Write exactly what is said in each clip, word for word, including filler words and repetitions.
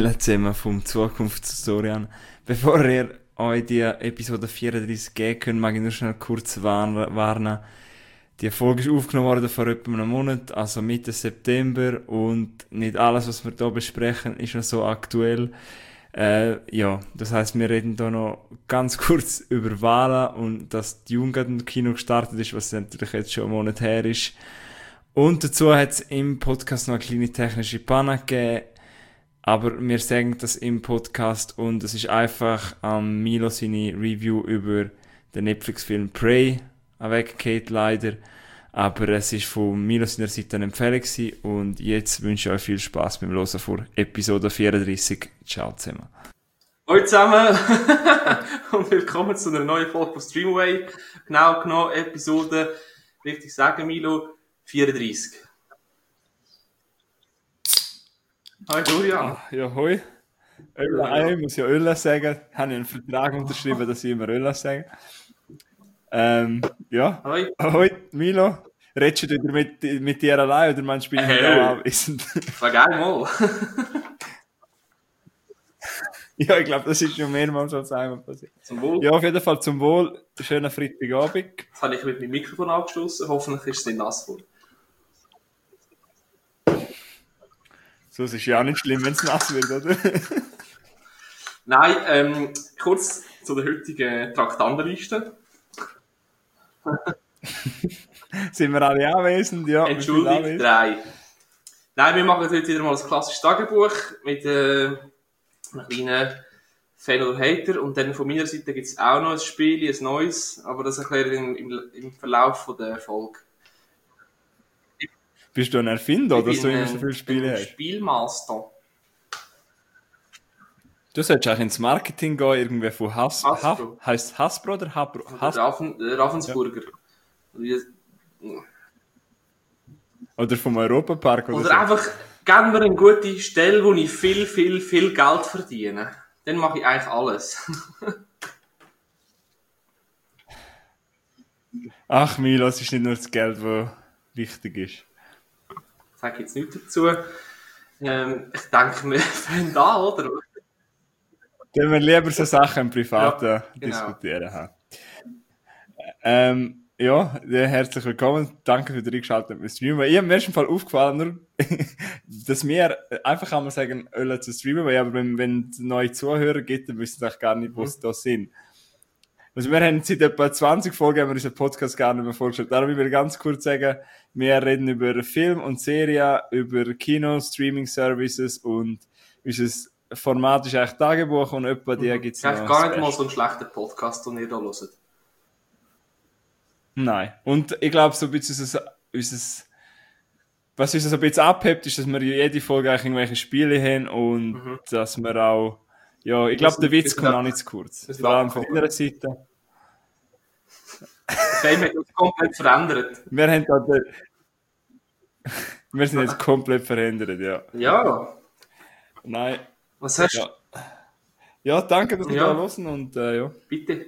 Hallo zusammen vom Zukunftshistorian. Bevor ihr euch die Episode vierunddreißig geben könnt, mag ich nur schnell kurz warnen. Die Folge ist aufgenommen worden vor etwa einem Monat, also Mitte September, und nicht alles, was wir hier besprechen, ist noch so aktuell. Äh, ja, das heisst, wir reden hier noch ganz kurz über Wahlen und dass die Jugend im Kino gestartet ist, was natürlich jetzt schon einen Monat her ist. Und dazu hat es im Podcast noch eine kleine technische Panne gegeben. Aber wir sagen das im Podcast und es ist einfach am Milo seine Review über den Netflix-Film Prey weggeht leider. Aber es ist von Milo seiner Seite eine Empfehlung gewesen und jetzt wünsche ich euch viel Spaß beim Hören von Episode vierunddreißig. Ciao zusammen. Hallo zusammen und willkommen zu einer neuen Folge von Streamaway. Genau genommen Episode, richtig sagen Milo, vierunddreißig. Hi Dorian. Ja, hoi. Öl, ich muss ja Öl sagen. Ich habe einen Vertrag unterschrieben, dass ich immer Öl sage. Ähm, ja. Hoi. Hoi, Milo. Redest du wieder mit, mit dir allein oder meinst du, bin ich Hey. nicht auch anwesend? War geil mal. Ja, ich glaube, das ist schon mehrmals als einmal passiert. Zum Wohl. Ja, auf jeden Fall zum Wohl. Schönen Freitagabend. Jetzt habe ich mit meinem Mikrofon angestoßen. Hoffentlich ist es nicht nass vor. So, es ist ja auch nicht schlimm, wenn es nass wird, oder? Nein, ähm, kurz zu der heutigen Traktandenliste. Sind wir alle anwesend? Ja. Entschuldigung, drei. Nein, wir machen heute wieder mal ein klassisches Tagebuch mit äh, einem kleinen Fan oder Hater. Und dann von meiner Seite gibt es auch noch ein Spiel, ein neues, aber das erkläre ich im, im, im Verlauf von der Folge. Bist du ein Erfinder, oder dass du immer so viele Spiele hast? Spielmaster. Du solltest eigentlich ins Marketing gehen, irgendwie von Has- Hasbro. Ha- heisst Hasbro oder Habro? Has- Raffen, äh, Ravensburger. Ja. Oder vom Europapark oder, Oder so. einfach, geben wir eine gute Stelle, wo ich viel, viel, viel Geld verdiene. Dann mache ich eigentlich alles. Ach Milo, es ist nicht nur das Geld, das wichtig ist. Ich sage jetzt nichts dazu. Ähm, ich denke, wir fangen an, oder? Wenn wir lieber so Sachen im Privaten Ja, genau. diskutieren haben. Ähm, ja, herzlich willkommen. Danke für die eingeschalteten mit Streamen. Ich habe mir erst Fall aufgefallen, nur, dass wir einfach einmal sagen, Öl zu streamen, aber wenn, wenn es neue Zuhörer gibt, dann wissen sie gar nicht, wo sie da sind. Also wir haben seit etwa zwanzig Folgen haben wir unseren Podcast gar nicht mehr vorgestellt. Darum will ich ganz kurz sagen, wir reden über Film und Serien, über Kino, Streaming-Services und unser Format ist eigentlich Tagebuch und etwa die gibt es Ich noch. habe gar nicht Special. mal so einen schlechten Podcast, den ihr da hört. Nein. Und ich glaube, so ein bisschen unser, unser, was uns so ein bisschen abhebt, ist, dass wir jede Folge eigentlich irgendwelche Spiele haben und Mhm. dass wir auch, ja, ich glaube, der Witz sind kommt auch- auch nicht zu kurz. wir sind Vor allem von abgekommen. deiner Seite. Der Film hat uns komplett verändert. Wir haben da den, wir sind jetzt komplett verändert, ja. Ja. Nein, Was hast du? ja. Ja, danke, dass wir Ja. da hören und, äh, ja. Bitte.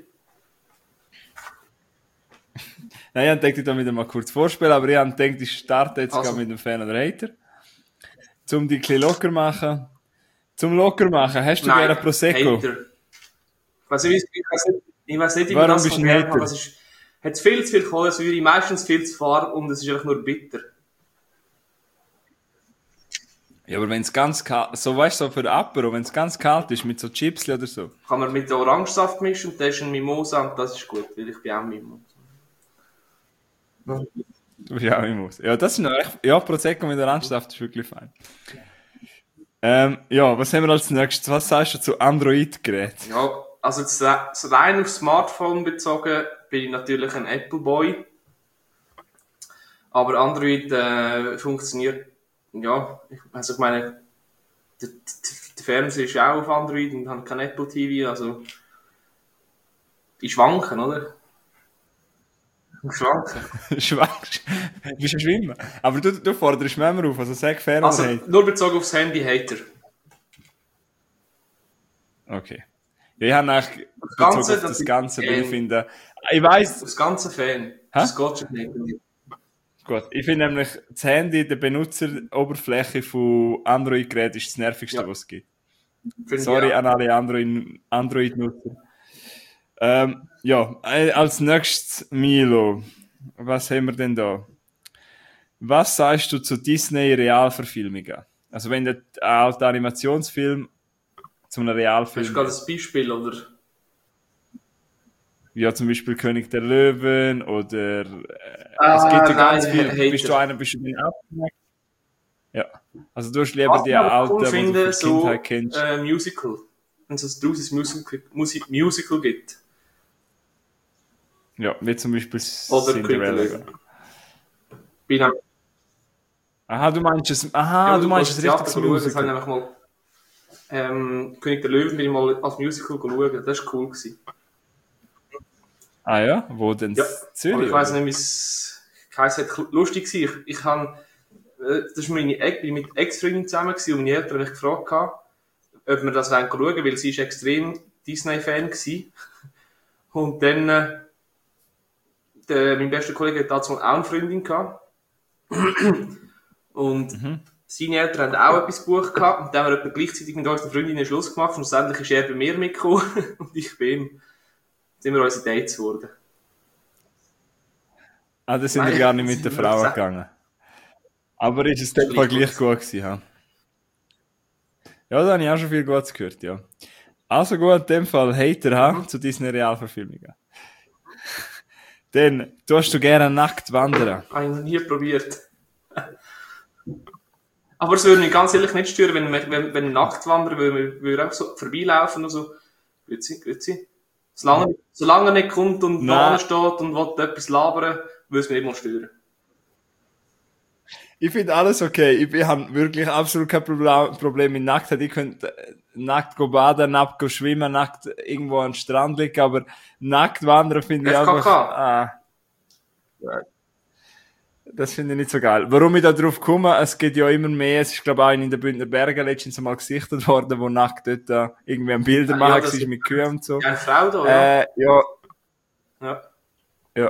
Nein, ich denke, ich da wieder mal kurz vorspielen, aber ich habe gedacht, ich starte jetzt Also. gerade mit dem Fan oder Hater. Zum die ein bisschen locker machen. Zum locker machen, hast du gerne Prosecco? Hater. Ich weiß nicht, ich weiß nicht, ich weiß nicht wie Warum man das bist du kann ein lernen, Hater? aber es ist, hat viel zu viel Kohlensäure, meistens viel zu fad und es ist einfach nur bitter. Ja, aber wenn es ganz kalt, so weißt du, so für den Apero, wenn es ganz kalt ist, mit so Chips oder so. Kann man mit Orangensaft mischen und das ist ein Mimosa und das ist gut, weil ich bin auch Mimosa. Ja, ich muss. Ja, das ist noch echt, ja, Prosecco mit Orangensaft ist wirklich fein. Ähm, ja, was haben wir als nächstes? Was sagst du zu Android-Geräten? Ja, also jetzt, äh, so rein aufs Smartphone bezogen bin ich natürlich ein Apple-Boy. Aber Android äh, funktioniert, ja, ich, also ich meine, der, der, der Fernseher ist ja auch auf Android und hat kein Apple T V, also ich schwanken, oder? Ich schwanken. Schwankst. Du bist ein Schwimmer. Aber du, du forderst mich immer auf, also sag fair Also oder Hater. nur bezogen aufs Handy Hater. Okay. Ja, ich habe eigentlich Das bezogen Ganze, auf das das ist, Ganze, weil ich ähm, finde, ich weiss, Das ganze Fan. Das geht schon nicht. gut, ich finde nämlich, das Handy, die Benutzeroberfläche von Android-Geräten ist das nervigste, Ja. was es gibt. Sorry an alle Android- Android-Nutzer. Ähm, ja, äh, als nächstes Milo. Was haben wir denn da? Was sagst du zu Disney-Realverfilmungen? Also wenn der alte Animationsfilm zu einem Realfilm Hast du gerade ein Beispiel, oder? Ja, zum Beispiel König der Löwen oder äh, Ah, es gibt ja nein, ganz viel. Hater. Bist du einer, bist du den abgeneigt? Ja. Also du hast lieber Was die ich aber cool alten, die du finde, von so Kindheit kennst. äh, Musical. Wenn es ein drauses Musical, Musik, Musical gibt. Ja, wie zum Beispiel Oder König der Cinderella. Löwen. Bin auch, Aha, du meinst es, aha, ja, du du meinst kannst es das richtig Theater zum schauen, das habe ich Musical. einfach mal, ähm, König der Löwen bin ich mal als Musical schauen, das war cool gewesen. Ah ja, wo denn? Ja, Zürich? aber ich weiss oder? nicht, wie es heisst, es hat lustig gewesen. Ich, ich habe, äh, das ist meine Ex, bin mit Ex-Freundin zusammen gewesen und meine Eltern haben mich gefragt gehabt, ob wir das schauen wollen, weil sie ist extrem Disney-Fan gewesen. Und dann, äh, der, mein bester Kollege hat dazu auch eine Freundin gehabt. Und Mhm. seine Eltern haben auch etwas gebucht gehabt. Und dann haben wir etwa gleichzeitig mit unserer Freundin einen Schluss gemacht. Und schlussendlich ist er bei mir mitgekommen und ich bei ihm. Dann sind wir unsere Dates geworden. Ah, da sind wir Nein, gar nicht mit sind der wir Frau zusammen. gegangen. Aber ist es Das dann ist Fall gleich gleich gut gewesen, ha? Ja, da habe ich auch schon viel Gutes gehört, ja. Also gut, in dem Fall Hater, ha, Mhm. zu diesen Realverfilmungen. Dann, tust du gerne nackt wandern? Habe ich noch nie probiert. Aber es würde mich ganz ehrlich nicht stören, wenn, wir- wenn, wenn nackt wandern, weil wir, wir einfach so vorbeilaufen und so. Grüezi, grüezi. Solange, solange er nicht kommt und Nein. da steht und will etwas labern, würde es mich nicht mal stören. Ich finde alles okay. Ich, ich habe wirklich absolut kein Problem, Problem mit Nacktheit. Ich könnte äh, nackt go baden, nackt go schwimmen, nackt irgendwo am Strand liegen, aber nackt wandern finde ich F K einfach... K. Ah, das finde ich nicht so geil. Warum ich da drauf komme, es geht ja immer mehr. Es ist, glaube ich, auch in den Bündner Bergen letztens mal gesichtet worden, wo nackt dort äh, irgendwie ein Bilder Ja, machen, das war ist- mit Kühen und so. Ja, eine Frau da, ja. Äh, ja, ja. ja.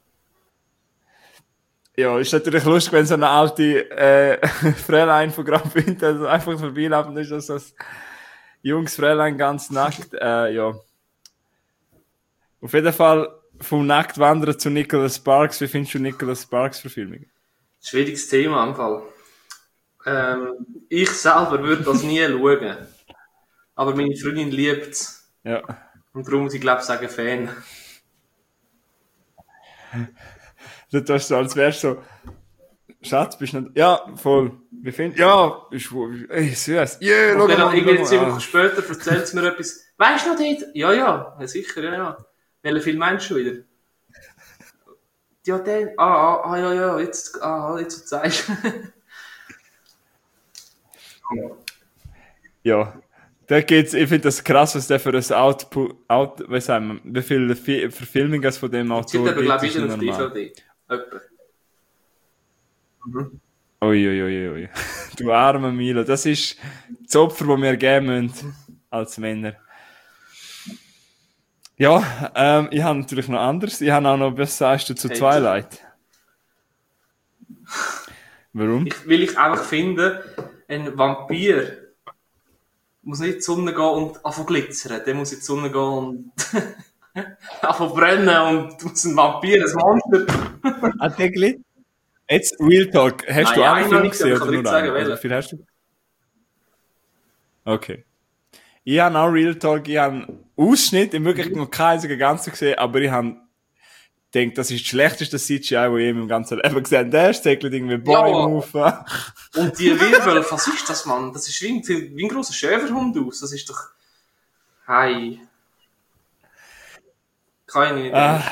Ja, ist natürlich lustig, wenn so eine alte äh, Fräulein von Graubünden also einfach vorbeiläuft und ist das so ein junges Fräulein ganz nackt. Äh, ja. Auf jeden Fall vom Nacktwandern zu Nicholas Sparks. Wie findest du Nicholas Sparks Verfilmung? Schwieriges Thema am Fall. Ähm, ich selber würde das nie schauen. Aber meine Freundin liebt es. Ja. Und darum muss ich, glaube ich, sagen, Fan. Du tust so, als wärst du so, Schatz, bist du nicht, ja, voll. Wie findest ja, ist wohl, ey, süß. Yeah, schau Und dann mal, irgendwie schau zehn mal. Wochen später erzählt sie mir etwas. Weißt du noch dort? Ja, ja, ja, sicher, ja, ja. Welchen Film meinst du wieder? Ja, den, ah, ah, ah, ja, ja, jetzt, ah, jetzt zeigst du. Ja. Da geht's, ich finde das krass, was der für ein Output, Out, was sagen wir, wie viele Fi- Verfilmungen es von dem Jetzt sind Autor aber, glaube ist ich, wieder auf nicht D normal. V D. Etwa. Ui, ui, ui, ui. Du armer Milo. Das ist das Opfer, das wir geben müssen, als Männer. Ja, ähm, ich habe natürlich noch anderes. Ich habe auch noch, was sagst du zu Hater. Twilight? Warum? Ich, will ich einfach finden, ein Vampir muss nicht in die Sonne gehen und anfangen glitzern. Der muss in die Sonne gehen und anfangen brennen und muss ein Vampir, ein Monster. Ah, Tegli? Jetzt Real Talk. Hast Nein, du alle einen Filme noch nicht, gesehen aber oder ich kann nur nicht sagen, einen? Also, welchen. wie viel hast du? Okay. Ich habe auch Real Talk, ich habe einen Ausschnitt, ich habe wirklich noch keinen einzigen ganzen gesehen, aber ich habe gedacht, das ist das schlechteste C G I, das ich im ganzen Leben gesehen habe. Der ist segelt irgendwie Bäume auf. Und die Wirbel, was ist das, Mann? Das ist wie ein, wie ein grosser Schäferhund aus. Das ist doch... Hey. Kann ich nicht. Ah.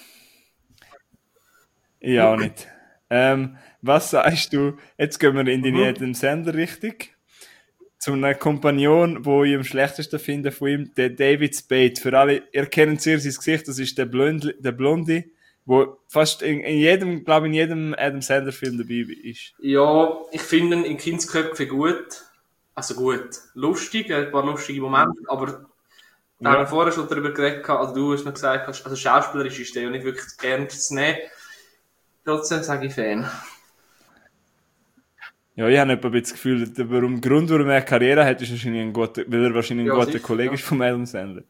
Ich auch nicht. Ähm, was sagst du? Jetzt gehen wir in die Mhm. jedem Sender richtig. Zu einem Kompagnon, wo ich am schlechtesten finde von ihm, der David Spade. Für alle, ihr kennt sehr sein Gesicht, das ist der Blondie, der Blondie, wo fast in, in jedem, glaube in jedem Adam Sandler Film dabei ist. Ja, ich finde ihn in Kindsköpfen gut. Also gut. Lustig, er hat ein paar lustige Momente, aber da haben wir vorher schon darüber geredet, also du hast mir gesagt, also schauspielerisch ist der ja nicht wirklich ernst zu nehmen. Trotzdem sage ich Fan. Ja, ich habe etwa ein bisschen das Gefühl, der warum, Grund, warum er eine Karriere hat, ist wahrscheinlich ein guter, weil er wahrscheinlich ein Ja, guter sicher, Kollege ja. ist vom Adam Sandler.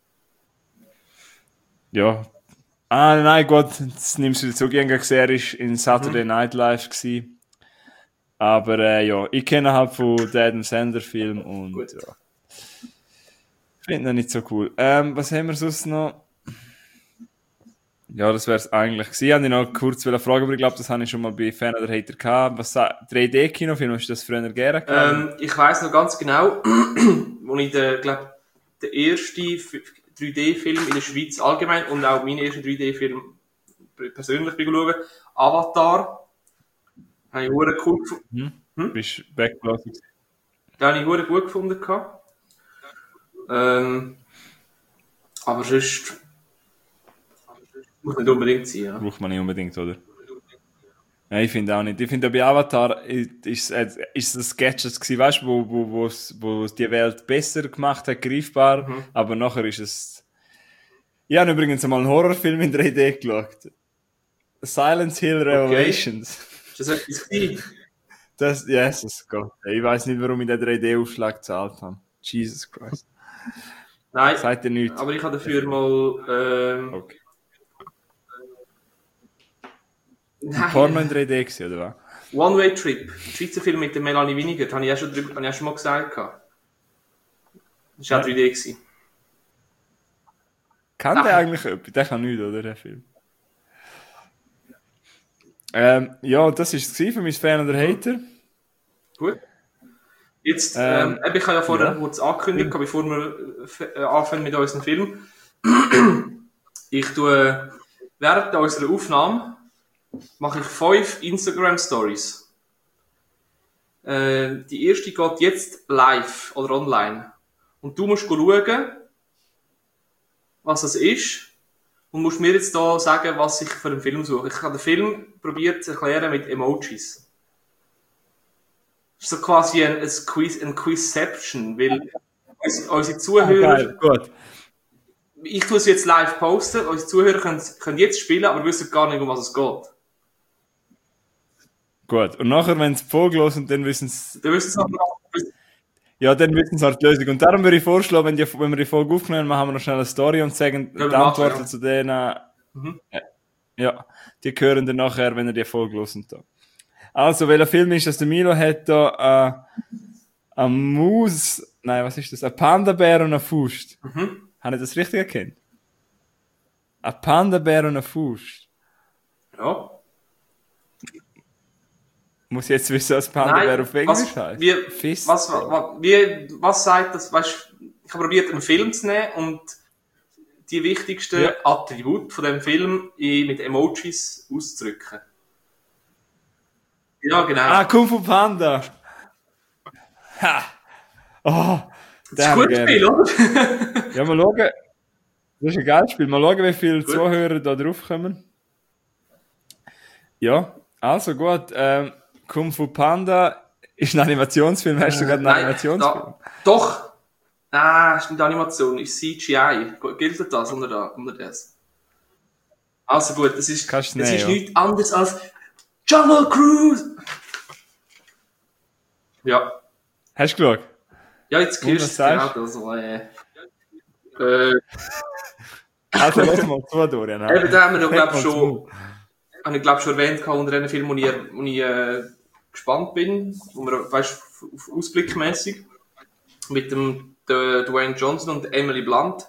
Ja. Ah, nein, gut, das nimmst du jetzt so gerne gesehen, er ist in Saturday Mhm. Night Live gewesen. Aber äh, ja, ich kenne halt von den Adam Sandler Film und Gut. ja. Finde ihn nicht so cool. Ähm, was haben wir sonst noch? Ja, das wäre es eigentlich gewesen. Ich wollte dich noch kurz fragen, aber ich glaube, das habe ich schon mal bei Fan oder Hater gehabt. Was sa- drei D-Kinofilm, hast du das früher gerne gehabt? Ähm, ich weiss noch ganz genau, wo ich den, glaub, den ersten drei D-Film in der Schweiz allgemein und auch meinen ersten drei D-Film persönlich bin schauen, Avatar, habe ich hure cool gefunden. Hm? Hm? Bist du weggelassen? Den habe ich hure gut gefunden. gehabt. Ähm, aber sonst muss nicht unbedingt sein, ja. Braucht man nicht unbedingt, oder? Nein, ich finde auch nicht. Ich finde, bei Avatar ist ist es ist es Sketches gewesen, weißt du, wo, wo, wo's- wo es die Welt besser gemacht hat, greifbar, Mhm. aber nachher ist es... Ich habe übrigens einmal einen Horrorfilm in drei D geschaut. Silent Hill Revelations. Ist das etwas gewesen? Das, Jesus Gott. Ich weiß nicht, warum ich den drei D-Aufschlag gezahlt habe. Jesus Christ. Nein, Seid ihr nichts? aber ich habe dafür mal, ähm, Okay. nein, Porno in drei D gewesen, oder was? One Way Trip, der Schweizer Film mit der Melanie Winiger, das habe ich auch schon, drüber, habe ich auch schon mal gesagt. gehabt. Das war auch drei D. Gewesen. Kann Ach. der eigentlich etwas? Der kann nichts, oder, der Film? Ähm, ja, das war es gewesen für mein Fan oder Hater. Gut. Jetzt, Ähm, ähm, eben, ich habe ja vorher ja. kurz angekündigt, bevor wir äh, anfangen mit unserem Film. Ich tue während unserer Aufnahme mache ich fünf Instagram Stories. Äh, die erste geht jetzt live oder online. Und du musst schauen, was es ist. Und musst mir jetzt da sagen, was ich für einen Film suche. Ich habe den Film probiert zu erklären mit Emojis. Das ist so quasi ein, ein Quiz, ein Quizception, weil unsere, unsere Zuhörer, Geil, gut. ich tue es jetzt live posten, unsere Zuhörer können, können jetzt spielen, aber wissen gar nicht, um was es geht. Gut. Und nachher, wenn sie die Folge hören, dann wissen sie, Dann wissen sie aber noch, ja, dann wissen sie halt die Lösung. Und darum würde ich vorschlagen, wenn, die, wenn wir die Folge aufnehmen, machen machen wir noch schnell eine Story und sagen wir die Antworten machen, ja. zu denen. Mhm. Ja, die hören dann nachher, wenn ihr die Folge hören. Da. Also, welcher Film ist das? Der Milo hat da äh, ein Maus, nein, was ist das? Ein Panda-Bär und eine Faust. Mhm. Habe ich das richtig erkannt? Ein Panda-Bär und eine Faust. Ja. Muss ich jetzt wissen, was Panda-Bär auf Englisch was, heißt? wie, Fist. was, was, wie, was sagt das, weißt, ich habe probiert, einen Film zu nehmen und die wichtigsten Ja. Attribute von dem Film in, mit Emojis auszudrücken. Ja, genau. Ah, Kung Fu Panda. Ha. Oh, das ist ein gutes Spiel, oder? Ja, mal schauen. Das ist ein geiles Spiel. Mal schauen, wie viele Gut. Zuhörer da drauf kommen. Ja, also gut. Ähm, Kung Fu Panda ist ein Animationsfilm. Hast du gerade einen Nein, Animationsfilm? da, doch. Ah, ist nicht Animation, ist C G I. Gilt das unter, da, unter das? Also gut, das ist, Kannst du das nehmen, ist ja. nichts anderes als Jungle Cruise. Ja. Hast du geschaut? Ja, jetzt Und hörst was du es sagst genau. Also, äh, äh, Also lass mal zu, Dorian. eben, da haben wir ja, Leg glaub mal schon, zu. habe ich, glaub, schon erwähnt, gehabt, unter einem Film, wo ich, wo ich äh, gespannt bin, wo wir, weißt du, ausblickmäßig, mit dem D- Dwayne Johnson und Emily Blunt.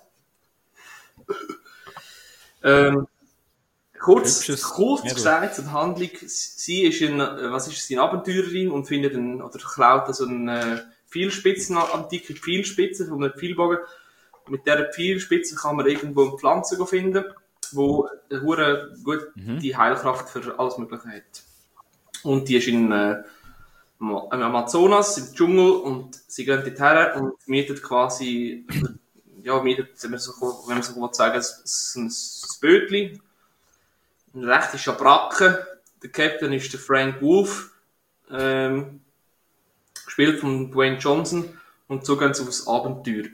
Ähm, kurz, Hübsches kurz Mädel. gesagt zur Handlung, sie ist ein, äh, was ist sie, eine Abenteurerin und findet einen, oder klaut also einen äh, Pfeilspitzen, eine antike Pfeilspitze von einem Pfeilbogen. Mit dieser Pfeilspitze kann man irgendwo eine Pflanze finden, wo eine hure gut die Heilkraft für alles Mögliche hat. Und die ist in äh, im Amazonas, im Dschungel, und sie gehen dort her und mietet quasi, ja, mietet, wenn man so, wenn man so will sagen, ein, ein, ein Bötli. Eine rechte Schabracke. Der Captain ist der Frank Wolf, ähm, gespielt von Dwayne Johnson, und so gehen sie aufs Abenteuer.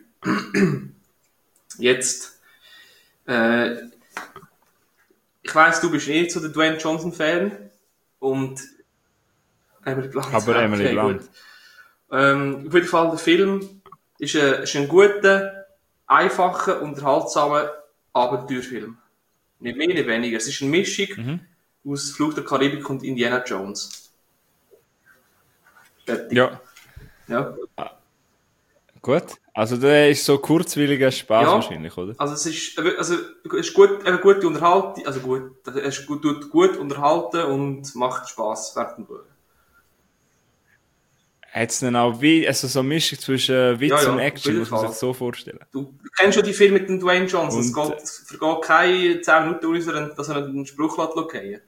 Jetzt, äh, ich weiss, du bist eh so der Dwayne Johnson Fan, und Emily Blunt. Aber ja, Emily okay, Blunt. Gut. Ähm, auf jeden Fall, der Film ist ein, ist ein guter, einfacher, unterhaltsamer Abenteuerfilm. Nicht mehr, nicht weniger. Es ist eine Mischung Mhm. aus Fluch der Karibik und Indiana Jones. Fertig. Ja, Ja. gut. Also der ist so kurzwilliger Spaß Ja. wahrscheinlich, oder? Also es ist, also es ist gut, eine gute Unterhaltung, also gut, es ist gut, tut gut unterhalten und macht Spass während dem Schauen. Hat es dann auch wie, also so eine Mischung zwischen Witz Ja, ja, und auf Action, jeden muss man sich Fall. so vorstellen. Du, du kennst schon die Filme mit dem Dwayne Johnson, es, Und- geht, es vergeht keine zehn Minuten, ohne dass er- dass er einen Spruch fallen.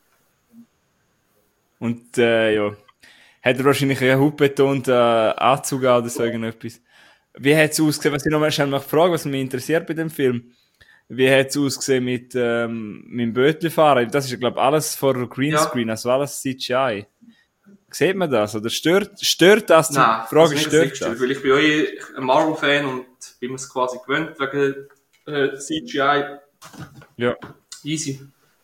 Und äh, ja, hat er wahrscheinlich einen hautbetonten äh, Anzug an oder so irgendetwas. Wie hat es ausgesehen, was ich noch mal schnell noch frage, was mich interessiert bei dem Film? Wie hat es ausgesehen mit, ähm, mit dem Bötlifahren? Das ist ja, glaube ich, alles vor Greenscreen, also alles C G I. Sieht man das? Oder stört, stört das? Die Nein, Frage also ist, mir stört nicht gestört, das? weil ich bin euch ein Marvel-Fan und bin mir es quasi gewöhnt wegen äh, C G I. Ja. Easy.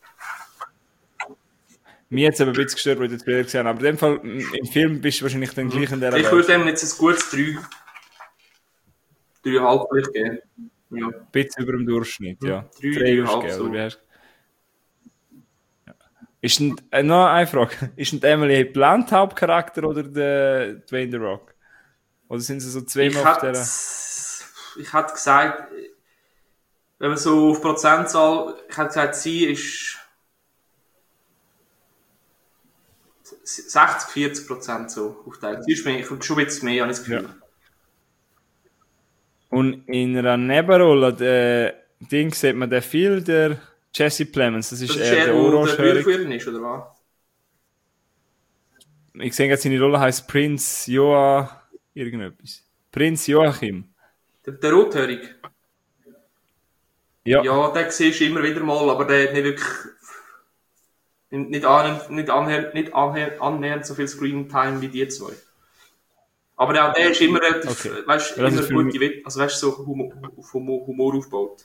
Mir hat es aber ein bisschen gestört, wo ich den Trailer gesehen habe. Aber in dem Fall, m- im Film bist du wahrscheinlich dann gleich in der Ich Welt. würde dem jetzt ein gutes drei, drei Komma fünf vielleicht geben. Ja. Ein bisschen über dem Durchschnitt, ja. Drei, Drei drei, würdest du halb geben, so. oder wie hast ja. Ist denn, äh, noch eine Frage. Ist denn Emily Blunt Hauptcharakter oder der Dwayne The Rock? Oder sind sie so Ich zweimal auf hätte, der... ich hätte gesagt, wenn man so auf Prozentzahl, ich hätte gesagt, sie ist sechzig, vierzig Prozent so aufteilt. Sie ist mehr, schon ein bisschen mehr, habe ich das Gefühl. Ja. Und in einer Nebenrolle, der Ding, sieht man den viel, der Jesse Plemons. Das ist, Das ist eher eher, der wo der Orangehörig. Bürgerführer ist, oder was? Ich sehe jetzt, seine Rolle heisst Prinz Joa... irgendetwas. Prinz Joachim. Der, der Rothörig. Ja. Ja, den siehst du immer wieder mal, aber der hat nicht wirklich, nicht, nicht, annähernd, nicht, annähernd, nicht annähernd, annähernd so viel Screen-Time wie die zwei. Aber auch der ist immer relativ, Okay. weißt, Ja, das immer ist für gute Witze, also weißt, so Humor, auf Humor, Humor aufgebaut.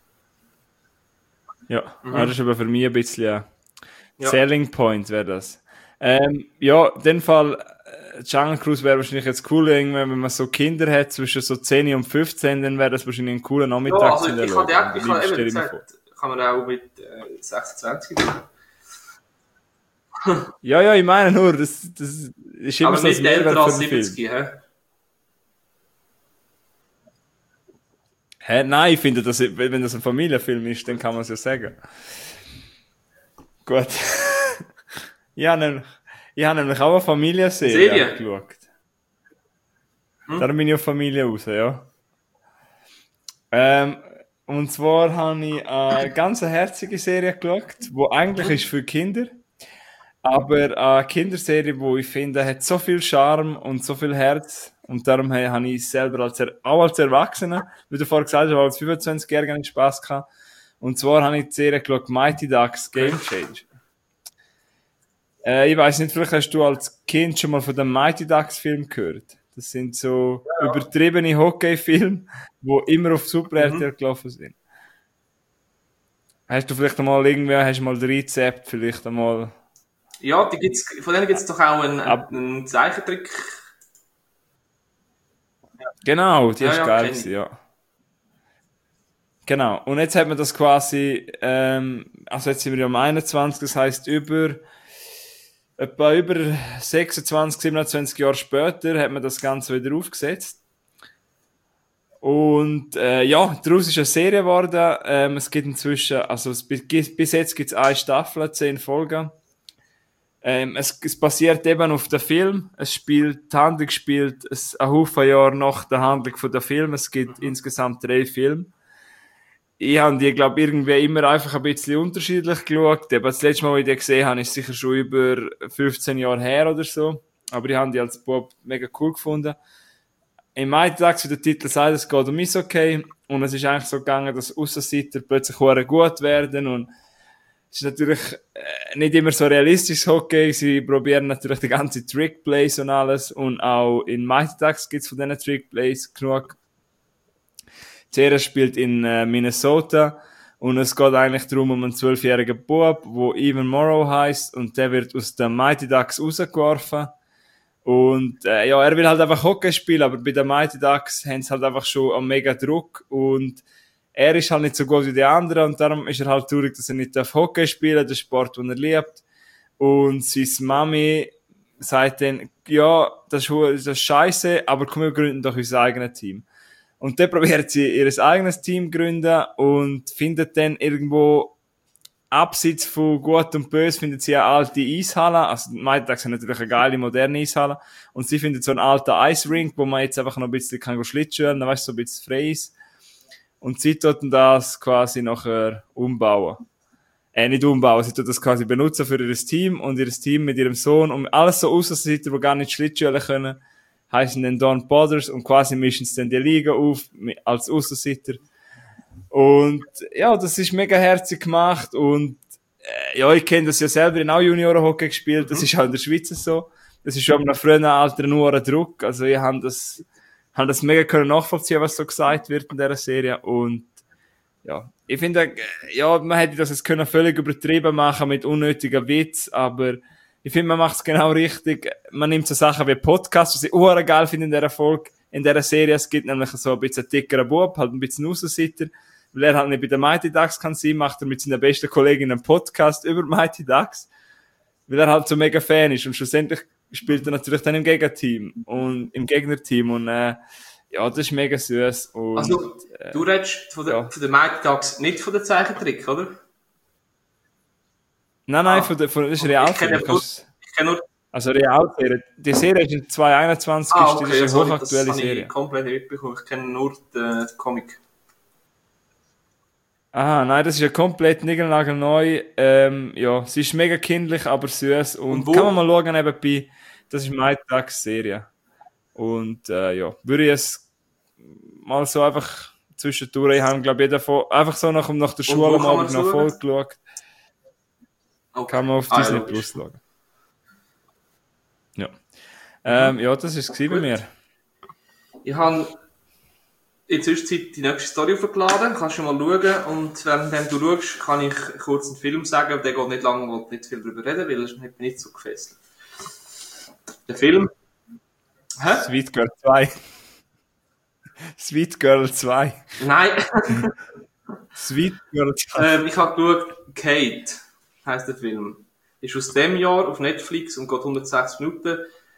Ja, Mhm. ah, das ist aber für mich ein bisschen ein Ja. Selling Point, wäre das. Ähm, ja, in dem Fall, äh, Jungle Cruise wäre wahrscheinlich jetzt cool, irgendwann, wenn man so Kinder hat, zwischen so zehn und fünfzehn, dann wäre das wahrscheinlich ein cooler Ja, Nachmittag also zu ich schauen. habe ich Wie habe stell eben ich mir vor. gesagt, kann man auch mit äh, sechsundzwanzig machen. Ja, ja, ich meine nur, das, das ist immer Aber so ein nicht älter Mehrwert als für den Film. siebzig, hä? Hä? Nein, ich finde, dass, wenn das ein Familienfilm ist, dann kann man es ja sagen. Gut. ich habe nämlich, ich habe nämlich auch eine Familienserie Serie? geschaut. Hm? Darum bin ich auf Familie raus, ja. Ähm, und zwar habe ich eine ganz herzige Serie geschaut, die eigentlich ist für Kinder, aber eine Kinderserie, wo ich finde, hat so viel Charme und so viel Herz. Und darum he- habe ich selber als, Er- auch als Erwachsener, wie du vorher gesagt hast, auch als fünfundzwanzigjähriger einen Spass gehabt. Und zwar habe ich die Serie geschaut, Mighty Ducks Game Changer. Äh, ich weiss nicht, vielleicht hast du als Kind schon mal von dem Mighty Ducks Film gehört. Das sind so übertriebene Hockey-Filme, die immer auf Super R T L gelaufen sind. Hast du vielleicht einmal irgendwie, hast du mal das Rezept vielleicht einmal... Ja, die gibt's, von denen gibt es doch auch einen, Ab- einen Zeichentrick. Genau, die Ja, ist ja, geil kenn gewesen, ja. Genau, und jetzt hat man das quasi, ähm, also jetzt sind wir ja am einundzwanzig, das heisst über, etwa über sechsundzwanzig, siebenundzwanzig Jahre später hat man das Ganze wieder aufgesetzt. Und äh, ja, daraus ist eine Serie geworden. Ähm, es gibt inzwischen, also es, bis, bis jetzt gibt es eine Staffel, zehn Folgen. Ähm, es, es basiert eben auf dem Film. Es spielt, die Handlung spielt es ein Haufen Jahre nach der Handlung von der Film. Es gibt insgesamt drei Filme. Ich habe die, glaube ich, irgendwie immer einfach ein bisschen unterschiedlich geschaut. Aber das letzte Mal, als ich die gesehen habe, ist sicher schon über fünfzehn Jahre her oder so. Aber ich habe die als Bob mega cool gefunden. Im Mighty-Ducks, wie der Titel sagt, es geht um Eishockey. Und es ist eigentlich so gegangen, dass Aussenseiter plötzlich sehr gut werden. Und es ist natürlich äh, nicht immer so realistisches Hockey. Sie probieren natürlich die ganze Trickplays und alles. Und auch in Mighty-Ducks gibt es von diesen Trickplays genug. Die Serie spielt in äh, Minnesota. Und es geht eigentlich darum, um einen zwölfjährigen Bub, der Evan Morrow heisst, und der wird aus den Mighty Ducks rausgeworfen. Und äh, ja, er will halt einfach Hockey spielen, aber bei den Mighty Ducks haben sie halt einfach schon einen mega Druck und er ist halt nicht so gut wie die anderen und darum ist er halt traurig, dass er nicht Hockey spielen darf, den Sport, den er liebt. Und seine Mami sagt dann, ja, das ist, das ist scheiße, aber komm, wir gründen doch unser eigenes Team. Und dann probiert sie ihr eigenes Team gründen und findet dann irgendwo abseits von Gut und Böse findet sie eine alte Eishalle. Also, die Mighty Ducks haben natürlich eine geile, moderne Eishalle. Und sie findet so einen alten Ice-Rink, wo man jetzt einfach noch ein bisschen kann Schlittschuhen, dann weißt du, so ein bisschen frei ist. Und sie tut das quasi nachher umbauen. Äh, nicht umbauen, sie tut das quasi benutzen für ihr Team und ihr Team mit ihrem Sohn. Und alles so Aussenseiter, die gar nicht Schlittschuhen können, heißen dann Don Potters und quasi mischen sie dann die Liga auf als Aussenseiter. Und ja, das ist mega herzig gemacht und äh, ja, ich kenne das ja selber, in auch Junioren-Hockey gespielt, das ist auch in der Schweiz so. Das ist schon in einem frühen Alter nur ein Druck, also ich habe das, hab das mega können nachvollziehen, was so gesagt wird in dieser Serie und ja, ich finde, ja, man hätte das jetzt können völlig übertrieben machen mit unnötigen Witz, aber ich finde, man macht es genau richtig. Man nimmt so Sachen wie Podcasts, was ich auch geil finde in dieser Folge, in dieser Serie. Es gibt nämlich so ein bisschen dickeren Bub, halt ein bisschen Aussenseiter, weil er halt nicht bei den Mighty Ducks kann sein, macht er mit seiner besten Kollegin einen Podcast über Mighty Ducks, weil er halt so mega Fan ist und schlussendlich spielt er natürlich dann im Gegenteam und im Gegnerteam und äh, ja, das ist mega süß. Und also, äh, du redest von den, ja. von den Mighty Ducks, nicht von den Zeichentrick, oder? Nein, nein, Ah. von der, von, das ist Okay, Realserie. ich kenn nur- Ich kenne nur... Also Realserie. Die Serie ist in zwanzig einundzwanzig, Ah, ist, okay, das ist eine sorry, das hochaktuelle habe Serie. ich komplett nicht mitbekommen. Ich kenne nur den, den Comic. Aha, nein, das ist ja komplett niegelnagelneu. Ähm, ja, sie ist mega kindlich, aber süß und, Und wo? kann man mal schauen nebenbei. Das ist Mighty Ducks Serie. Und äh, ja, würde ich es mal so einfach zwischendurch, ich habe glaube ich davon, einfach so nach, nach der Schule wo am kann man Abend noch schauen? voll geschaut. Okay. Kann man auf Ah, ja, Disney logisch. Plus schauen. Ja. Ähm, ja, das ist es bei Gut. mir. Ich habe in der Zwischenzeit die nächste Story aufgeladen. Kannst du mal schauen. Und während du schaust, kann ich kurz einen Film sagen. Aber der geht nicht lange, ich will nicht viel darüber reden, weil er hat mich nicht so gefesselt. Der Film... Hä? Sweet Girl zwei. Sweet Girl zwei. Nein. Sweet Girl zwei. ähm, ich habe geschaut, Kate heisst der Film. Ist aus dem Jahr auf Netflix und geht hundertsechs Minuten.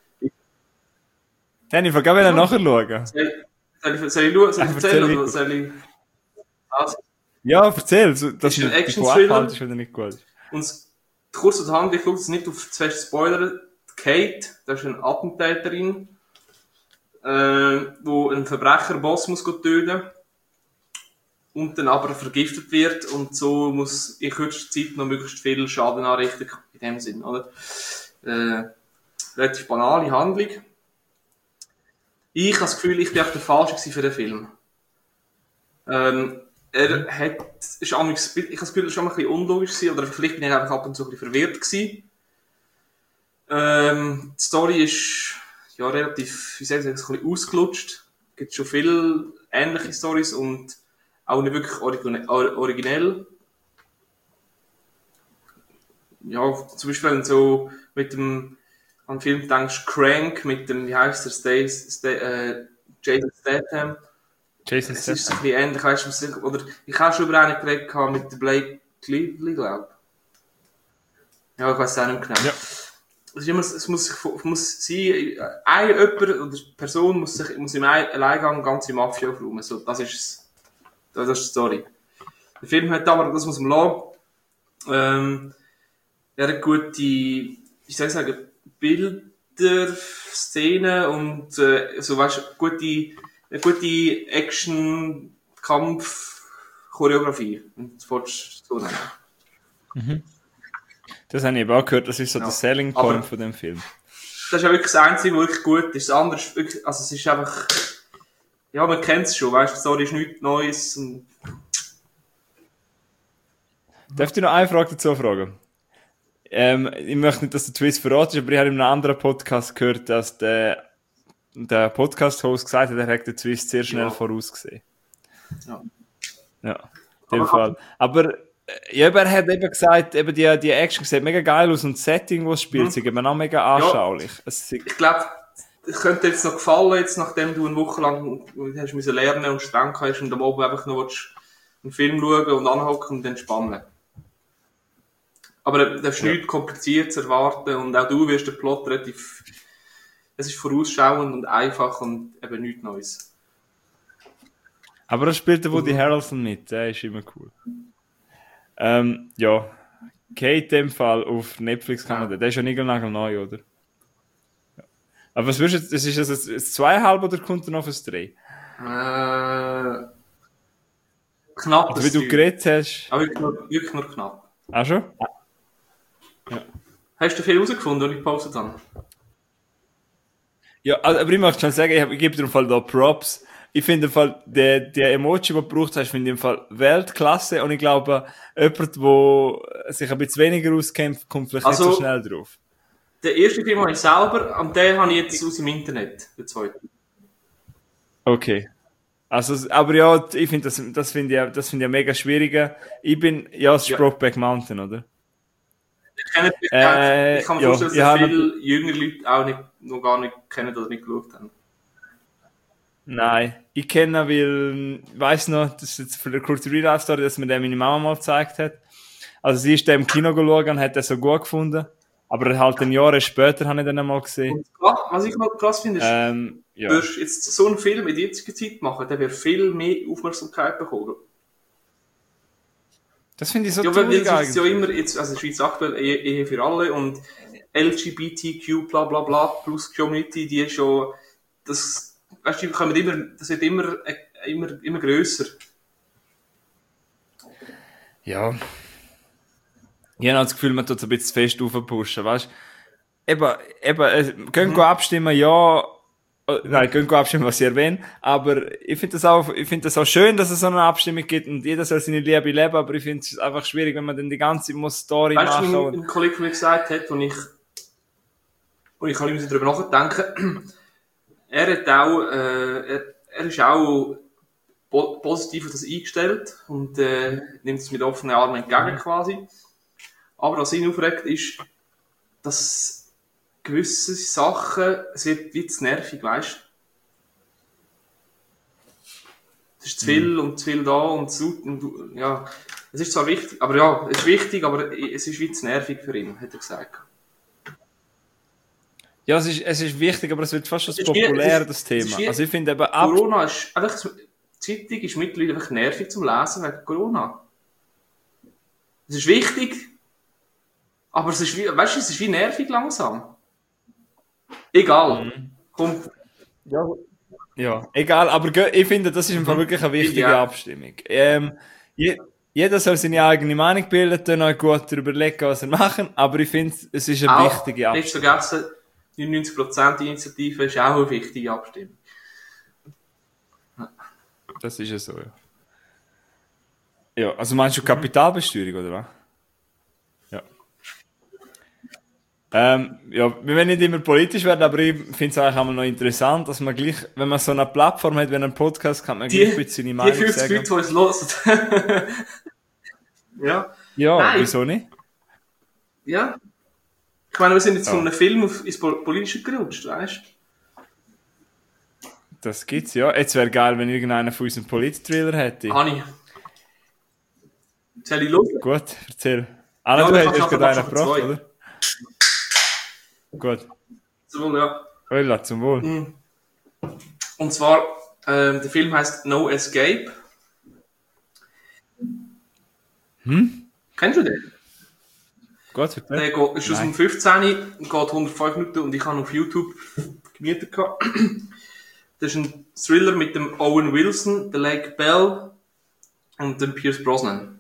Dann ich vergebe wieder nachher schauen. Soll ich, soll ich, soll ich, schauen, soll ich Ach, erzählen erzähl oder weiter. soll ich... Also, Ja, erzähl. So, dass Ist ein ich dich Action-Thriller. abhalte, ist wieder nicht gut. und kurz und Hand, ich schaue jetzt nicht auf zu fest spoilern. Kate, das ist eine Attentäterin, äh, wo ein Verbrecherboss muss töten und dann aber vergiftet wird und so muss in kürzester Zeit noch möglichst viel Schaden anrichten, in dem Sinn, oder? Äh, relativ banale Handlung. Ich habe das Gefühl, ich bin auch der Falsche für den Film. Ähm, er hat, ist amigs, ich habe das Gefühl, er war schon ein bisschen unlogisch gewesen, oder vielleicht bin ich einfach ab und zu ein bisschen verwirrt gewesen. Ähm, die Story ist, ja, relativ, wie soll ich sagen, ein bisschen ausgelutscht. Es gibt schon viele ähnliche Stories und auch nicht wirklich origine- or- originell. Ja, zum Beispiel, wenn du so mit dem, an den Film denkst, Crank, mit dem, wie heisst der, Stay, Stay, äh, Jason Statham. Jason Es ist ein Statham. bisschen ähnlich, weißt du, was ich- oder ich habe schon über einen geredet gehabt mit der Blake Lively, glaube ich. Ja, ich weiß auch nicht mehr genau. Ja. Es, ist immer, es muss sich, es muss sein, ein jemand oder Person muss sich, muss im Ein- Alleingang ganze Mafia aufräumen. So, das ist es. Das ist die Story. Der Film hat aber, das muss man lassen, ähm, er hat gute, wie soll ich sagen, Bilder, Szenen und, äh, so, weißt du, gute, eine gute Action, Kampf, Choreografie. Und das wolltest du so nennen. Das habe ich eben auch gehört, das ist so Ja. der Selling Aber- Point von dem Film. Das ist ja wirklich das Einzige, was wirklich gut ist. Das andere ist wirklich, also es ist einfach, ja, man kennt es schon, weißt du, die Story ist nichts Neues. Und Darf ich noch eine Frage dazu fragen? Ähm, ich möchte nicht, dass der Twist verratet ist, aber ich habe in einem anderen Podcast gehört, dass der, der Podcast-Host gesagt hat, er hätte den Twist sehr schnell Ja. vorausgesehen. Ja. Ja. dem Fall. Aber äh, ja, aber er hat eben gesagt, eben die, die Action sieht mega geil aus und das Setting, das es spielt, mhm. ist eben auch mega anschaulich. Ja, es ich glaube, es könnte jetzt noch gefallen, jetzt, nachdem du eine Woche lang hast müssen lernen und streng hast und am Abend einfach nur einen Film schauen und anhocken und entspannen. Aber du darfst ja. nichts kompliziert zu erwarten und auch du wirst den Plot relativ, es ist vorausschauend und einfach und eben nichts Neues. Aber da spielt der Woody mhm. Harrelson mit, der ist immer cool. Ähm, ja, Kate in dem Fall auf Netflix kann man ja. der ist ja niegelnagel neu, oder? Ja. Aber was würdest du, ist das ein zweieinhalb oder kommt er noch auf ein drei? Äh, knapp. Also, wie du geredet hast. Aber wirklich nur, wirklich nur knapp. Ach schon? Ja. Hast du viel herausgefunden, als ich gepostet habe? Ja, also, aber ich möchte schon sagen, ich, ich gebe dir im Fall da Props. Ich finde im Fall, der, der Emoji, den du gebraucht hast, finde ich im Fall Weltklasse und ich glaube, jemand, der sich ein bisschen weniger auskennt, kommt vielleicht also, nicht so schnell drauf. Der erste Film habe ich selber und den habe ich jetzt aus dem Internet, der zweite. Okay. Also, aber ja, ich finde das, das finde ich, das finde ich mega schwieriger. Ich bin, ja, das ist ja. Brokeback Mountain, oder? Ich kenne es äh, Ich kann mir ja, vorstellen, dass ja, viele jüngere Leute auch nicht, noch gar nicht kennen oder nicht geschaut haben. Nein, ich kenne, weil, ich weiss noch, das ist jetzt für die kurze Real-Life-Story, dass mir der meine Mama mal gezeigt hat. Also sie ist da im Kino geschaut und hat das so gut gefunden. Aber halt ein Jahr später habe ich den einmal gesehen. Und was ich noch krass finde, ist, ähm, ja. du würdest jetzt so einen Film in der jetzigen Zeit machen, der wird viel mehr Aufmerksamkeit bekommen. Das finde ich so ja, traurig eigentlich. Ja, immer jetzt, also Schweiz aktuell Ehe, Ehe für alle und L G B T Q bla bla bla plus Community, die ist schon, das, weißt du, die kommen immer, das wird immer, immer, immer grösser. Ja. Ich habe das Gefühl, man tut es ein bisschen fest aufpushen, weißt du? Eben, eben, äh, gehen mhm. abstimmen, ja, nein, gehen abstimmen, was ich erwähne, aber ich finde das auch, ich finde das auch schön, dass es so eine Abstimmung gibt und jeder soll seine Liebe leben, aber ich finde es einfach schwierig, wenn man dann die ganze muss Story weißt, machen muss. Weißt du, ein Kollege von mir gesagt hat, und ich, und ich kann nicht darüber nachdenken, er hat auch, äh, er, er ist auch po- positiv auf das eingestellt und, äh, nimmt es mit offenen Armen entgegen quasi. Aber was ihn aufregt, ist, dass gewisse Sachen, es wird wie zu nervig, weißt du? Es ist zu viel mhm. und zu viel da und zu, und, ja, es ist zwar wichtig, aber ja, es ist wichtig, aber es ist wie zu nervig für ihn, hat er gesagt. Ja, es ist, es ist wichtig, aber es wird fast schon populär, das Thema. Wie, also ich finde eben ab... Corona ist einfach, die Zeitung ist mittlerweile einfach nervig zum Lesen wegen Corona. Es ist wichtig, aber es ist wie, weißt du, es ist wie nervig langsam. Egal. Mhm. Komm. Ja. Ja, egal, aber ich finde, das ist im Fall wirklich eine wichtige ja. Abstimmung. Ähm, je, jeder soll seine eigene Meinung bilden, dann auch gut darüber überlegen, was er machen, aber ich finde, es ist eine auch, wichtige Abstimmung. Nicht vergessen, neunundneunzig Prozent der Initiative ist auch eine wichtige Abstimmung. Das ist ja so, ja. Ja, also meinst du Kapitalbesteuerung, oder was? Ja. Ähm, ja, wir werden nicht immer politisch werden, aber ich finde es eigentlich auch noch interessant, dass man gleich, wenn man so eine Plattform hat, wie einen Podcast, kann man die, gleich ein bisschen seine Meinung die sagen. Die fünfzig Leute, die uns hören. Ja. Ja, nein. Wieso nicht? Ja. Ich meine, wir sind jetzt ja. von einem Film auf, ins Politische gerutscht, weißt du? Das gibt's, ja. Jetzt wäre geil, wenn irgendeiner von uns einen Polit-Thriller hätte. Anni. Soll ich los? Gut, erzähl. Anna, ja, du hättest gerade einen gebracht, oder? Gut. Zum Wohl, ja. Holla, zum Wohl. Mhm. Und zwar, ähm, der Film heisst No Escape. Hm? Kennst du den? Gut, erzähl. Der geht, ist aus dem fünfzehn, geht hundertfünf Minuten und ich habe auf YouTube gemietet gehabt. Das ist ein Thriller mit dem Owen Wilson, der Lake Bell und dem Pierce Brosnan.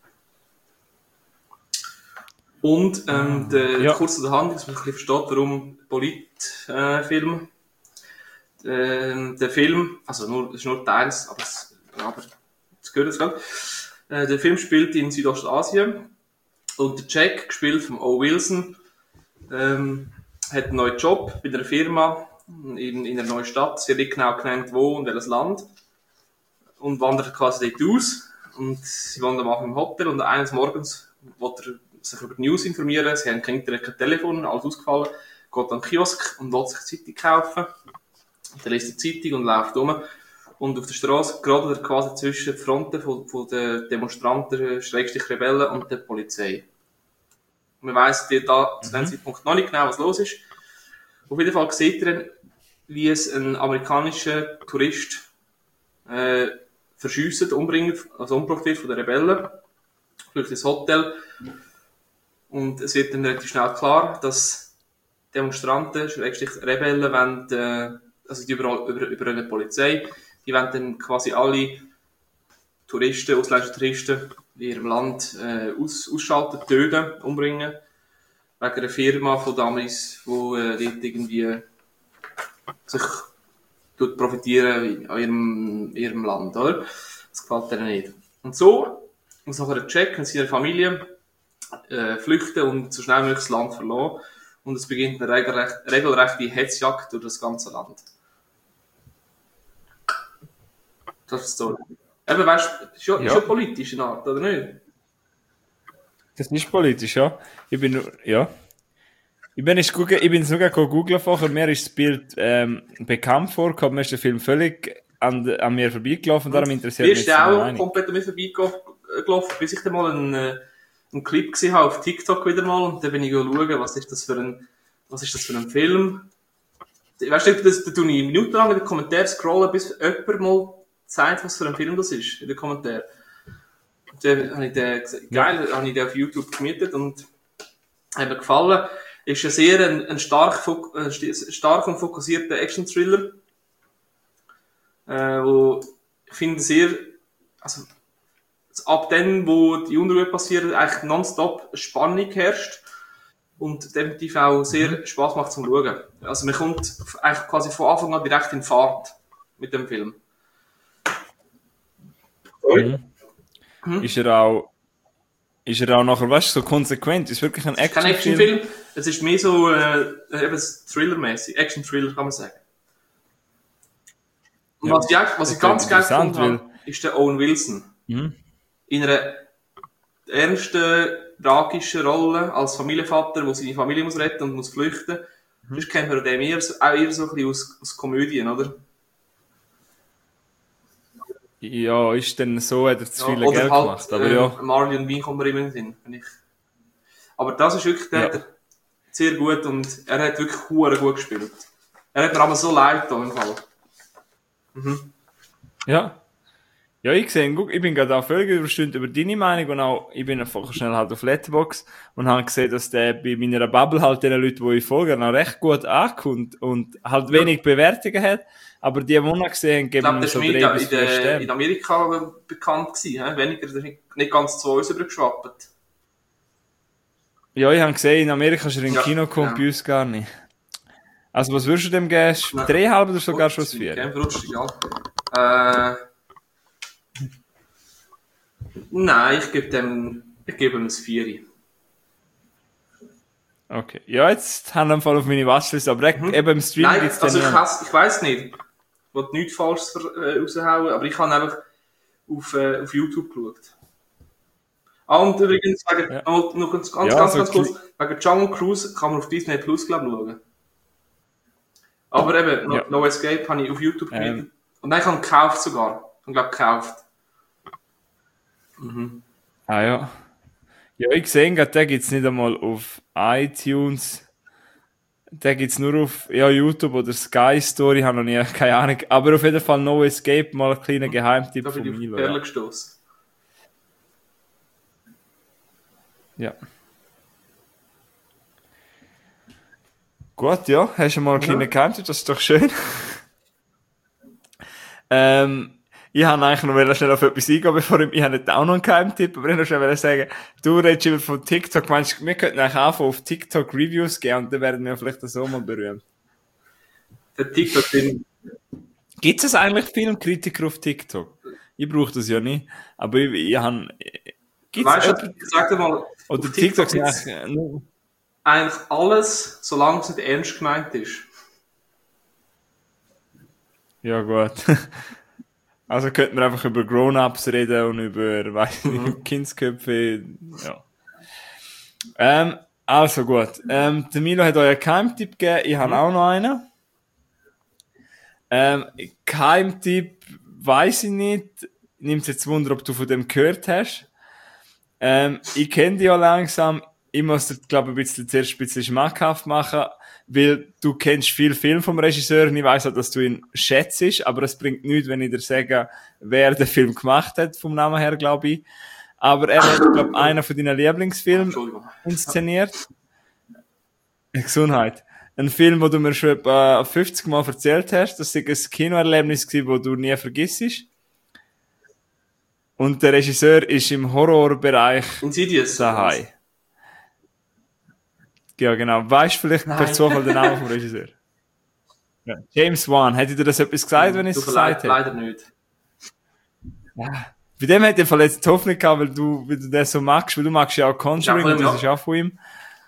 Und ähm, der, ja. kurz zu der Handlung, dass man ein bisschen versteht, warum Polit-Film. Äh, ähm, der Film, also nur, das ist nur teils, aber es, aber es gehört jetzt gerade. Äh, der Film spielt in Südostasien und der Jack, gespielt von O. Wilson, ähm, hat einen neuen Job bei einer Firma in, in einer neuen Stadt. Sie hat nicht genau genannt, wo und welches Land. Und wandert quasi dort aus. und sie wohnen am Anfang im Hotel und eines Morgens will er sich über die News informieren, sie haben kein Internet, kein Telefon, alles ausgefallen, geht an den Kiosk und will sich die Zeitung kaufen. Und dann liest die Zeitung und läuft um. Und auf der Straße gerade er quasi zwischen den Fronten von, von den Demonstranten, Schrägstrich Rebellen und der Polizei. Man weiss da zu dem Zeitpunkt noch nicht genau, was los ist. Auf jeden Fall sieht er, wie es ein amerikanischer Tourist äh, verschiessen, umbringt, also umgebracht wird von den Rebellen, flüchtet ins Hotel. Und es wird dann relativ schnell klar, dass Demonstranten, Schrägstrich Rebellen, wollen, äh, also die über, über, über eine Polizei, die wollen dann quasi alle Touristen, ausländische Touristen in ihrem Land äh, aus, ausschalten, töten, umbringen. Wegen einer Firma von Damis, die äh, dort irgendwie sich tut profitieren an ihrem, ihrem Land, oder? Das gefällt ihnen nicht. Und so muss nachher ein Check mit seiner Familie äh, flüchten und so schnell wie möglich das Land verlassen. Und es beginnt eine regelrecht, regelrechte Hetzjagd durch das ganze Land. Das ist so. Eben, weißt du, ist ja, Ja. ist ja politisch in Art, oder nicht? Das ist politisch, ja. Ich bin, nur- ja. Ich bin, nicht gucken, ich bin sogar googeln vorher, mir ist das Bild ähm, bekannt vorgekommen, mir ist der Film völlig an, an mir vorbeigelaufen, darum interessiert Mir mich ist jetzt der deine auch Meinung. komplett an mir vorbeigelaufen, bis ich dann mal einen, äh, einen Clip gesehen habe auf TikTok wieder mal und dann bin ich schauen, was ist das für ein, was ist das für ein Film. Weißt du, das, da tue ich minutenlang in den Kommentaren scrollen, bis jemand mal sagt, was für ein Film das ist, in den Kommentaren. Und dann habe ich den gesagt, geil, habe ich den auf YouTube gemietet und hat mir gefallen. Ist ein sehr ein, ein stark, fok- ein st- stark und fokussierter Action-Thriller, äh, wo ich finde sehr, also ab dem, wo die Unruhe passiert, eigentlich nonstop Spannung herrscht und definitiv auch sehr Spaß macht zum Schauen. Also man kommt eigentlich quasi von Anfang an direkt in Fahrt mit dem Film. Mhm. Ist er auch, ist er auch nachher, weißt du, so konsequent? Ist wirklich ein Kein Actionfilm? Actionfilm, es ist mehr so äh, eben Thriller-mäßig, Action-Thriller kann man sagen. Und Ja, was ich, auch- was das ich ganz klingt geil interessant, gefunden habe, ist der Owen Wilson. Mhm. In einer ernsten, tragischen Rolle als Familienvater, der seine Familie muss retten und muss flüchten. Mhm. Sonst kennt man den eher, so- auch eher so ein bisschen aus, aus Komödien, oder? Ja, ist dann so, hat er zu viel Ja, oder Geld halt, gemacht, aber äh, ja. Marley Bean kommt mir immer in den Sinn, finde ich. Aber das ist wirklich, der Ja. hat er sehr gut und er hat wirklich hure gut gespielt. Er hat mir aber so leid da im Fall. Ja. Ja, ich sehe, guck, ich bin gerade auch völlig überstimmt über deine Meinung und auch, ich bin einfach schnell halt auf Letterboxd und habe gesehen, dass der bei meiner Bubble halt den Leuten, die ich folge, noch recht gut ankommt und halt wenig Bewertungen hat, aber die, die noch gesehen haben, Ich geben glaube, ihm der ist so mehr drei in, bis der- vier in, der- in Sterne. Amerika bekannt gewesen, he? Weniger, der ist nicht, nicht ganz zu uns übergeschwappt. Ja, ich habe gesehen, in Amerika ist er im Ja, Kino gekommen, genau. bei uns gar nicht. Also was würdest du dem geben? Nein. Dreieinhalb oder sogar Oh, schon das das bin ich Vier? gern verrutscht, egal. Äh, nein, ich gebe dem, ich gebe ihm ein Vieri. Okay. Ja, jetzt haben wir im Fall auf meine Watchlist, aber eben im Stream Nein, gibt's also den ich, nicht. hasse, ich weiss nicht, ich will nichts Falsches ver- äh, raushauen, aber ich habe einfach auf, äh, auf YouTube geschaut. Ah, und übrigens, wegen, Ja. noch, noch ganz, ganz, Ja, ganz, so ganz kurz, kli- wegen Jungle Cruise kann man auf Disney Plus, glaube ich, schauen. Aber eben, no, Ja. no Escape habe ich auf YouTube Ähm. gemietet. Und dann habe ich gekauft sogar. Ich glaube, gekauft. Ah ja. Ja, ich sehe gerade, den gibt's nicht einmal auf iTunes. Den gibt's nur auf ja, YouTube oder Sky Story, habe noch nie, keine Ahnung. Aber auf jeden Fall No Escape, mal ein kleiner Geheimtipp Da von bin ich auf Milo. Perle Ja. gestoßen. ja. Gut, ja, hast du mal einen kleinen Ja. Geheimtipp, das ist doch schön. ähm, ich habe eigentlich noch wollen schnell auf etwas eingehen, bevor ich, ich habe nicht auch noch einen Geheimtipp, aber ich wollte noch schnell sagen, du redest immer von TikTok, meinst du, wir könnten eigentlich anfangen auf TikTok Reviews gehen und dann werden wir vielleicht so mal berühmt. Der TikTok, den, Gibt es eigentlich Filmkritiker auf TikTok? Ich brauche das ja nicht, aber ich, ich habe, gibt's weißt jemand- du, sag dir mal, oder auf TikTok TikTok gibt's eigentlich, äh, nur- eigentlich alles, solange es nicht ernst gemeint ist. ja gut. Also könnten wir einfach über Grown-Ups reden und über, weiss nicht, Mhm. Kindsköpfe, ja. Ähm, also gut. Ähm, der Milo hat euch einen Keimtipp gegeben, ich habe Mhm. auch noch einen. Ähm, Keimtipp, weiss ich nicht. Nimmt jetzt Wunder, ob du von dem gehört hast. Ähm, ich kenne dich ja langsam. Ich muss dir, glaube ich, ein bisschen, zuerst ein bisschen schmackhaft machen, weil du kennst viel Film vom Regisseur und ich weiss auch, dass du ihn schätzt, aber es bringt nichts, wenn ich dir sage, wer den Film gemacht hat, vom Namen her, glaube ich. Aber er hat, glaube ich, einen von deinen Lieblingsfilmen Entschuldigung. inszeniert. Gesundheit. Ein Film, wo du mir schon etwa fünfzig Mal erzählt hast, das war ein Kinoerlebnis, das du nie vergisst. Und der Regisseur ist im Horrorbereich Insidious. daheim. Ja, genau. Weißt du vielleicht per Nein. Zufall den Namen vom Regisseur? Ja. James Wan. Hätte dir das etwas gesagt, wenn ich es Tut mir leid, gesagt hätte? leider nicht. Ja. Bei dem hätte ich verletzt die Hoffnung gehabt, weil du, weil du den so magst, weil du magst ja auch Conjuring Ja, und das ja. ist auch von ihm.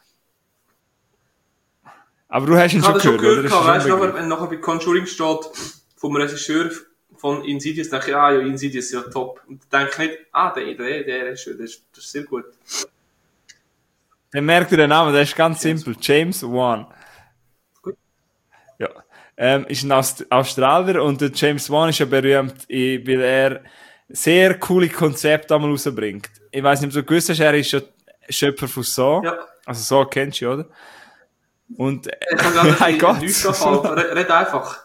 Aber du hast ihn Ich schon habe das schon gehört, gehört, oder? weißt du, nachher, wenn nachher bei Conjuring steht, vom Regisseur von Insidious, denke ich, ah ja, Insidious ist ja top. Und dann denke ich nicht, ah, der, der, der ist, der ist, das ist sehr gut. Dann merkt ihr den Namen, der ist ganz simpel. James Wan. Gut. Ja. Ähm, ist ein Aust- Australier und der James Wan ist ja berühmt, i- weil er sehr coole Konzepte einmal rausbringt. Ich weiss nicht, ob du gewusst hast, er ist ja Schöpfer von Saw. Ja. Also Saw kennst du, oder? Und, äh, Ich kann gerade mein ein Gott. bisschen nichts anfangen. Red, red einfach.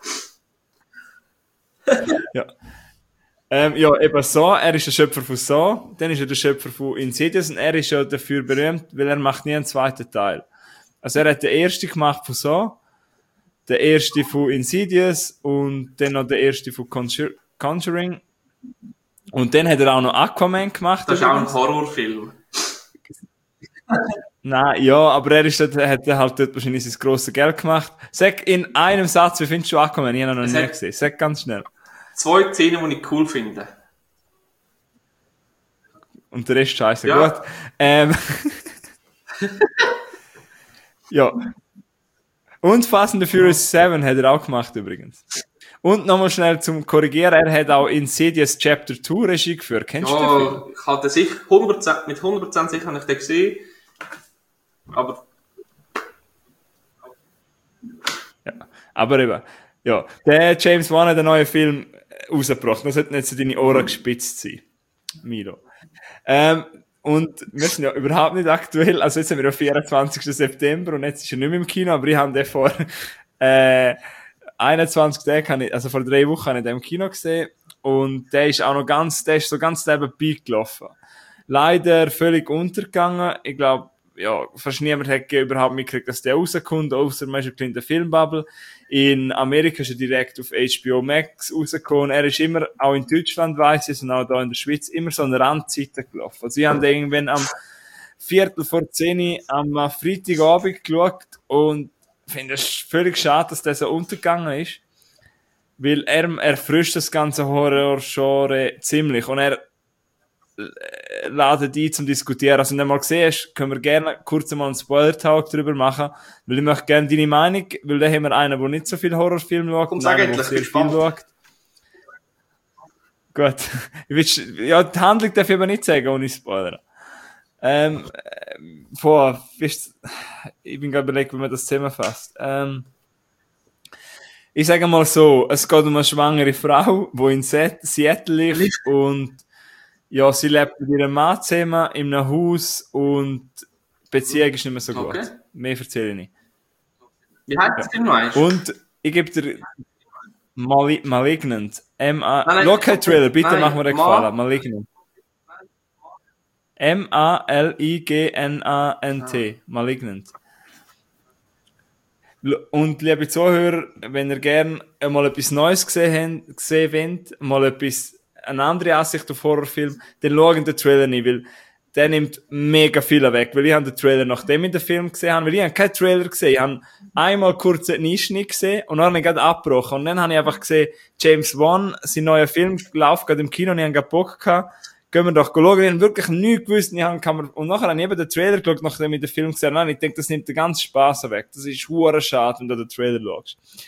Ja. Ähm, ja, eben so, er ist der Schöpfer von Saw, dann ist er der Schöpfer von Insidious und er ist ja dafür berühmt, weil er macht nie einen zweiten Teil. Also er hat den ersten gemacht von Saw, den ersten von Insidious und dann noch den ersten von Conjur- Conjuring. Und dann hat er auch noch Aquaman gemacht. Das ist auch ein übrigens. Horrorfilm. Nein, ja, aber er ist dort, hat halt dort wahrscheinlich sein grosses Geld gemacht. Sag in einem Satz, wie findest du Aquaman? Ich habe ihn noch Es nie hat- gesehen. Sag ganz schnell. Zwei Szenen, die ich cool finde. Und der Rest scheiße. Ja. Gut. Ähm. Ja. Und Fast and the Furious sieben hat er auch gemacht übrigens. Und nochmal schnell zum Korrigieren, er hat auch Insidious Chapter zwei Regie geführt. Kennst du den Film? Ja, ich hatte sich hundert Prozent, mit hundert Prozent sicher habe ich den gesehen. Aber Ja. Aber eben, ja. Der James Wan hat einen neuen Film rausgebracht. Das sollte nicht zu deine Ohren gespitzt sein, Milo. Ähm, und wir sind ja überhaupt nicht aktuell. Also jetzt sind wir am vierundzwanzigsten September und jetzt ist er nicht mehr im Kino, aber ich habe den vor äh, einundzwanzig Tagen, habe ich, also vor drei Wochen habe ich den im Kino gesehen und der ist auch noch ganz, der ist so ganz nebenbei gelaufen. Leider völlig untergegangen. Ich glaube, ja, fast niemand hat überhaupt mitgekriegt, dass der rauskommt, außer man ist ein kleiner Filmbubble. In Amerika ist er direkt auf H B O Max rausgekommen. Er ist immer, auch in Deutschland weiss ich, und auch da in der Schweiz, immer so an Randzeiten gelaufen. Also ich habe den irgendwann am Viertel vor zehn am Freitagabend geschaut und finde es völlig schade, dass der so untergegangen ist. Weil er erfrischt das ganze Horror-Genre ziemlich und er laden die zum Diskutieren. Also, wenn du mal gesehen hast, können wir gerne kurz mal einen Spoiler-Talk darüber machen, weil ich möchte gerne deine Meinung, weil da haben wir einen, der nicht so viel Horrorfilme schaut, Komm, und sag einen, der endlich, sehr bin viel gespannt. schaut. Gut. Ich willst, ja, die Handlung darf ich aber nicht sagen, ohne Spoiler. Ähm, ähm, boah, wisst, ich bin gerade überlegt, wie man das zusammenfasst. Ähm, ich sage mal so, es geht um eine schwangere Frau, die in Set- Seattle lebt und ja, sie lebt mit ihrem Mann zusammen in einem Haus und die Beziehung ist nicht mehr so gut. Okay. Mehr erzähle ich nicht. wie heißt das Film noch eins? Und ich gebe dir Mali Malignant. M A Nein, nein, Schau keinen Trailer, bitte nein, mach mir einen Ma- Gefallen. Malignant. M A L I G N A N T. Malignant. L- Und liebe Zuhörer, wenn ihr gerne mal etwas Neues gesehen habt, gesehen wollt, mal etwas, eine andere Ansicht auf Horrorfilm, dann schaut den Trailer nicht, weil der nimmt mega viel weg, weil ich habe den Trailer, nachdem ich den Film gesehen habe, weil ich habe keinen Trailer gesehen, ich habe einmal kurz einen Einschnitt gesehen und dann habe ich gerade abgebrochen und dann habe ich einfach gesehen, James Wan, sein neuer Film, läuft gerade im Kino und ich habe gerade Bock gehabt, gehen wir doch schauen, ich habe wirklich nichts gewusst, ich habe, kann man, und nachher habe ich eben den Trailer geschaut, nachdem ich den Film gesehen habe, und ich denke, das nimmt den ganzen Spaß weg, das ist hure schade, wenn du den Trailer schaust.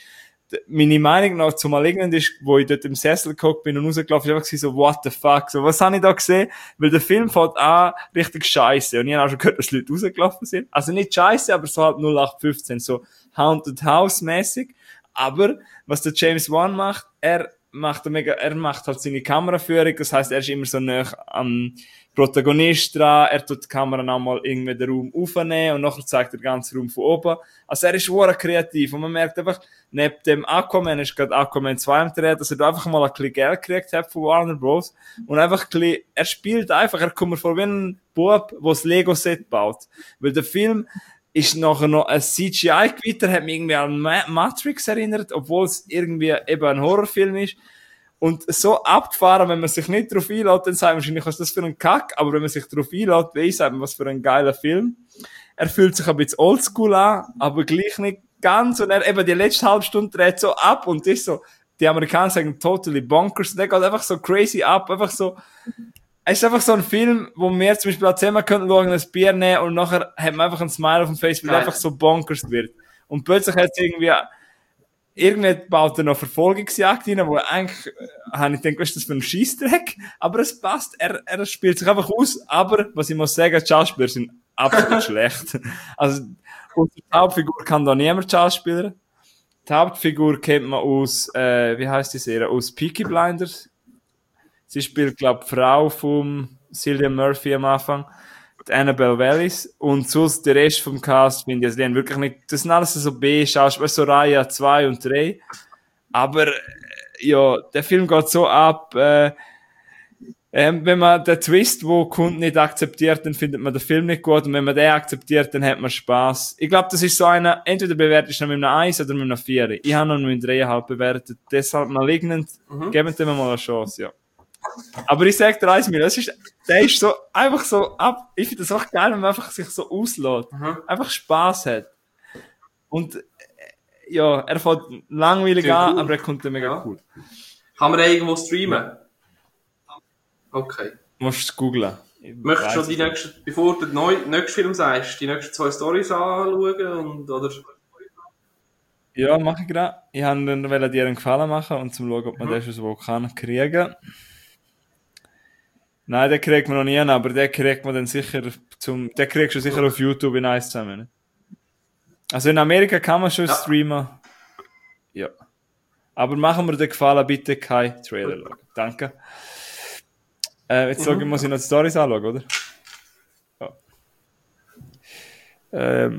meine Meinung nach zu Malignant ist, wo ich dort im Sessel gehockt bin und rausgelaufen bin, einfach so, what the fuck, so, was habe ich da gesehen? Weil der Film fängt an richtig scheiße. Und ich habe auch schon gehört, dass Leute rausgelaufen sind. Also nicht scheiße, aber so halt null acht fünfzehn, so Haunted House-mäßig. Aber, was der James Wan macht, er macht, mega, er macht halt seine Kameraführung, das heisst, er ist immer so nah am Protagonist dran, er tut die Kamera auch mal irgendwie den Raum aufnehmen und nachher zeigt er den ganzen Raum von oben. Also er ist sehr kreativ und man merkt einfach, neben dem Aquaman ist gerade Aquaman zwei am Dreh, dass er da einfach mal ein bisschen Geld gekriegt hat von Warner Bros. Und einfach ein bisschen, er spielt einfach, er kommt mir vor wie ein Bub, der das Lego-Set baut. Weil der Film ist nachher noch ein C G I-Gewitter, hat mich irgendwie an Ma- Matrix erinnert, obwohl es irgendwie eben ein Horrorfilm ist. Und so abgefahren, wenn man sich nicht darauf einlädt, dann sagt man wahrscheinlich, was ist das für ein Kack, aber wenn man sich darauf einlädt, wie ich, sagt man, was für ein geiler Film. Er fühlt sich ein bisschen oldschool an, aber gleich nicht ganz, und er eben die letzte halbe Stunde dreht so ab und ist so, die Amerikaner sagen totally bonkers, und der geht einfach so crazy ab, einfach so, es ist einfach so ein Film, wo wir zum Beispiel auch zusammen könnten schauen, ein Bier nehmen und nachher hat man einfach ein Smile auf dem Face, weil er einfach so bonkers wird. Und plötzlich hat es irgendwie, irgendwie baut er noch Verfolgungsjagd rein, wo eigentlich, äh, habe ich gedacht, was ist das für ein Scheissdreck? Aber es passt, er, er spielt sich einfach aus, aber, was ich muss sagen, die Schauspieler sind absolut schlecht. Also, und die Hauptfigur kann da niemand Schauspieler. Die Hauptfigur kennt man aus, äh, wie heisst die Serie? Aus Peaky Blinders. Sie spielt, glaube ich, die Frau von Cillian Murphy am Anfang, die Annabelle Wallis. Und sonst der Rest vom Cast finde ich, also die haben wirklich nicht, das sind alles so B-Schauspieler, so Reihe zwei und drei. Aber, äh, ja, der Film geht so ab, äh, ähm, wenn man den Twist, wo Kunden nicht akzeptiert, dann findet man den Film nicht gut. Und wenn man den akzeptiert, dann hat man Spaß. Ich glaube, das ist so einer, entweder bewertet ist noch mit einem eins oder mit einem vier. Ich habe noch mit einem drei Komma fünf bewertet. Deshalb Malignant, mhm. Geben dem mal eine Chance, ja. Aber ich sag dir eins, das ist, der ist so, einfach so ab, ich finde das auch geil, wenn man einfach sich so auslässt. Mhm. Einfach Spaß hat. Und, äh, ja, er fährt langweilig an, cool. Aber er kommt dann mega ja. Cool. Kann man den irgendwo streamen? Ja. Okay. Du musst es googlen. Möchtest du schon die nächsten, bevor du den neuen, nächsten Film sagst, die nächsten zwei Storys anschauen und, oder? Ja, mache ich gerade. Ich wollte dir einen Gefallen machen und zum schauen, ob man mhm. den schon so kann kriegen. Nein, den kriegt man noch nie, aber den kriegt man dann sicher zum, den kriegst du sicher auf YouTube in eins zusammen. Also in Amerika kann man schon ja. streamen. Ja. Aber machen wir den Gefallen, bitte kein Trailer schauen. Danke. Äh, jetzt mhm. muss ich noch die Storys anschauen, oder? Ja. Ähm.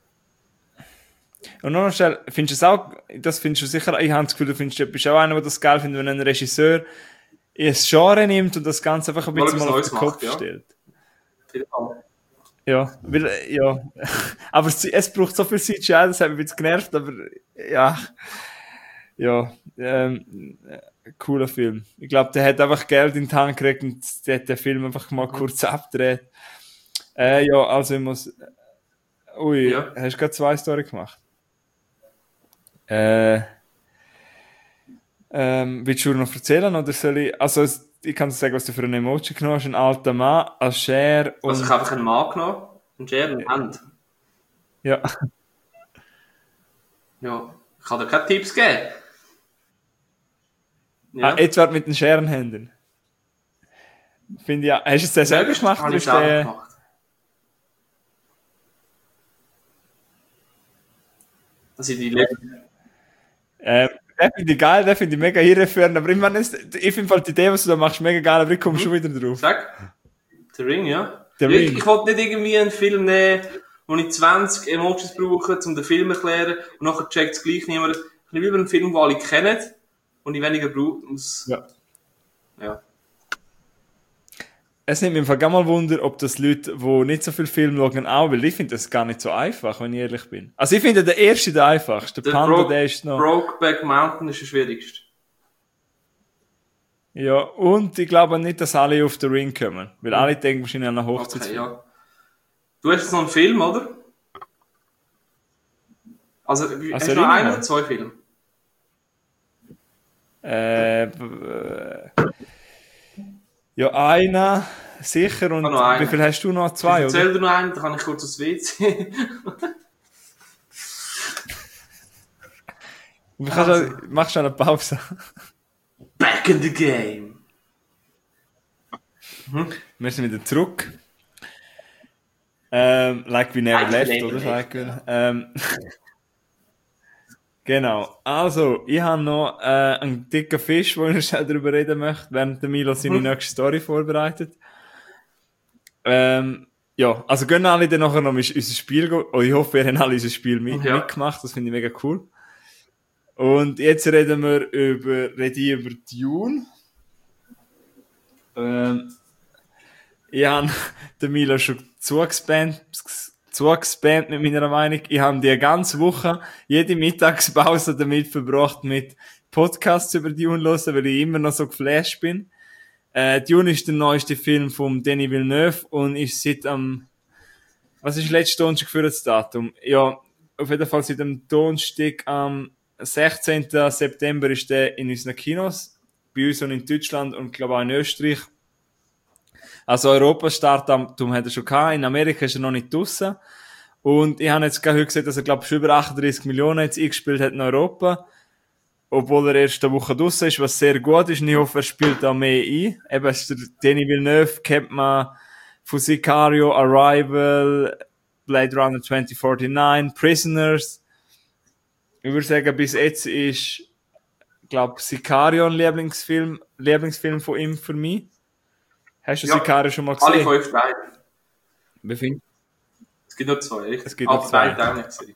Und noch schnell, findest du es auch, das findest du sicher, ich habe das Gefühl, du findest, du bist auch einer, der das geil findet, wenn ein Regisseur ein Genre nimmt und das Ganze einfach ein bisschen mal auf den Kopf macht, stellt. Ja. Ja, weil, ja. Aber es, es braucht so viel C G I, das hat mich ein bisschen genervt, aber ja. Ja, ähm, cooler Film. Ich glaube, der hat einfach Geld in die Hand gekriegt und der hat den Film einfach mal kurz abgedreht. Äh, ja, also ich muss, ui, ja. Hast du gerade zwei Storys gemacht? Äh, ähm, willst du noch erzählen oder soll ich, also ich kann dir sagen, was du für ein Emoji genommen hast, ein alter Mann, ein Schere und... Also ich habe einfach einen Mann genommen, einen Schere und Hand. Ja. Ja, ich kann dir keine Tipps geben. Ja. Ah, Edward mit den Scherenhänden. Finde ich ja, hast du es den selber ja, gemacht? Habe ich selber der... gemacht. Das sind die letzten... Ähm, den finde ich geil, den finde ich mega irreführend, aber ich meine, ich finde halt die Idee, was du da machst, mega geil, aber ich komme mhm. schon wieder drauf. Sag, The Ring, ja. The Ring. Ich, ich wollte nicht irgendwie einen Film nehmen, wo ich zwanzig Emojis brauche, um den Film zu erklären, und nachher checkt es gleich niemand. Ich nehme lieber einen Film, den alle kennen, und ich weniger brauche. Ja. Ja. Es nimmt mir im Fall gar mal Wunder, ob das Leute, die nicht so viel Film schauen, auch, weil ich finde das gar nicht so einfach, wenn ich ehrlich bin. Also ich finde der erste der einfachste. Der, der Panda, Bro- der ist noch... Brokeback Mountain ist der schwierigste. Ja, und ich glaube nicht, dass alle auf den Ring kommen. Weil mhm. alle denken wahrscheinlich an einen Hochzeitsfilm. Okay, ja. Du hast jetzt noch einen Film, oder? Also, also hast du noch einen oder zwei Filme? Äh... B- Ja, einer, sicher. Und wie viel hast du noch? Zwei, oder? Erzähl dir noch einen, dann kann ich kurz aufs W C. Du kannst also. auch, machst schon eine Pause. Back in the game. Mhm. Wir sind wieder zurück. Ähm, like we never left, oder? Like, ja. ähm, genau. Also, ich habe noch äh, einen dicken Fisch, wo ich schnell darüber reden möchte, während der Milo seine mhm. nächste Story vorbereitet. Ähm, ja, also gehen alle dann nachher noch unser Spiel gehen. Oh, ich hoffe, ihr habt alle unser Spiel mit, ja. mitgemacht. Das finde ich mega cool. Und jetzt reden wir über, rede ich über Dune. Ähm, ich habe den Milo schon zugespammt, zugespammt mit meiner Meinung. Ich habe die ganze Woche, jede Mittagspause damit verbracht, mit Podcasts über Dune zu hören, weil ich immer noch so geflasht bin. Äh, Dune ist der neueste Film von Denis Villeneuve und ist seit am, was ist letzte Donnerstag für das Datum? Ja, auf jeden Fall seit dem Donnerstag am sechzehnten September ist der in unseren Kinos, bei uns und in Deutschland und glaube auch in Österreich. Also Europa-Startdatum hat er schon gehabt, in Amerika ist er noch nicht draussen. Und ich habe jetzt gerade heute gesehen, dass er glaube ich schon über achtunddreißig Millionen jetzt eingespielt hat in Europa. Obwohl er erst eine Woche draussen ist, was sehr gut ist. Und ich hoffe, er spielt auch mehr ein. Eben, ist der Denis Villeneuve, kennt man von Sicario, Arrival, Blade Runner zwanzig neunundvierzig, Prisoners. Ich würde sagen, bis jetzt ist, glaube Sicario ein Lieblingsfilm, Lieblingsfilm von ihm für mich. Hast du ja, Sicario schon mal gesehen? Alle fünf Teile. Wie viel? Es gibt nur zwei, echt? Es gibt nur zwei. Auch nicht gesehen.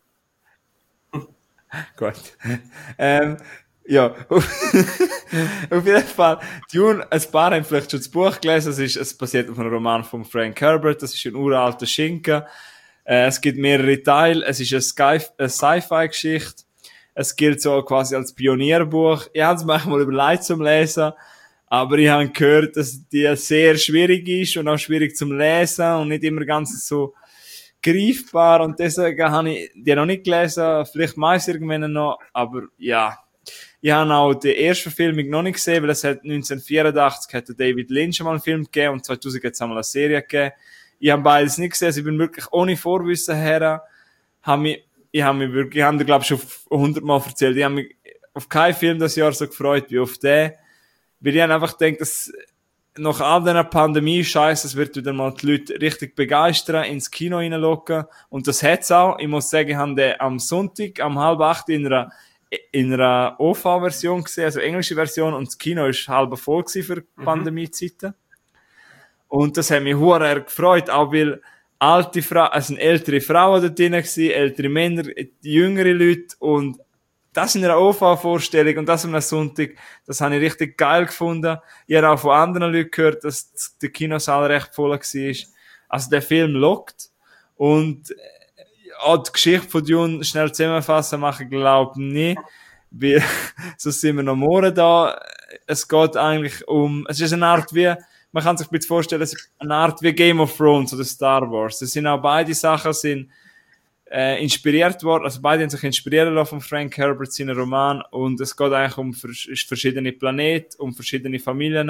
Gut. ähm, ja, auf jeden Fall. Dune, ein paar haben vielleicht schon das Buch gelesen. Es ist, es basiert auf einem Roman von Frank Herbert. Das ist ein uralter Schinken. Äh, es gibt mehrere Teile. Es ist eine, Sky, eine Sci-Fi-Geschichte. Es gilt so quasi als Pionierbuch. Ich habe es manchmal überlegt zum Lesen. Aber ich habe gehört, dass die sehr schwierig ist und auch schwierig zum Lesen und nicht immer ganz so greifbar. Und deswegen habe ich die noch nicht gelesen. Vielleicht mache ich es irgendwann noch. Aber ja. Ich habe auch die erste Verfilmung noch nicht gesehen, weil es hat neunzehnhundertvierundachtzig hat David Lynch mal einen Film gegeben und zweitausend hat es einmal eine Serie gegeben. Ich habe beides nicht gesehen, also ich bin wirklich ohne Vorwissen her, habe mich, ich habe mich wirklich, ich habe dir glaube ich schon hundertmal erzählt, ich habe mich auf keinen Film das Jahr so gefreut wie auf den, weil ich einfach denke, dass nach all dieser Pandemie-Scheiße, es wird wieder mal die Leute richtig begeistern, ins Kino reinlocken und das hat's auch. Ich muss sagen, ich habe den am Sonntag, am halb acht in einer in einer O V-Version gesehen, also englische Version, und das Kino war halb voll für mhm. Pandemie-Zeiten. Und das hat mich hure gefreut, auch weil alte Frauen, also ältere Frauen da drin waren, ältere Männer, jüngere Leute, und das in einer O V-Vorstellung und das am Sonntag, das habe ich richtig geil gefunden. Ich habe auch von anderen Leuten gehört, dass der Kinosaal recht voll war. Also der Film lockt und auch die Geschichte von Dune schnell zusammenfassen machen, glaube ich nicht. Weil, so sind wir noch morgen da. Es geht eigentlich um, es ist eine Art wie, man kann sich ein bisschen vorstellen, es ist eine Art wie Game of Thrones oder Star Wars. Es sind auch beide Sachen sind, äh, inspiriert worden, also beide haben sich inspirieren lassen von Frank Herbert, seinen Roman, und es geht eigentlich um verschiedene Planeten, um verschiedene Familien.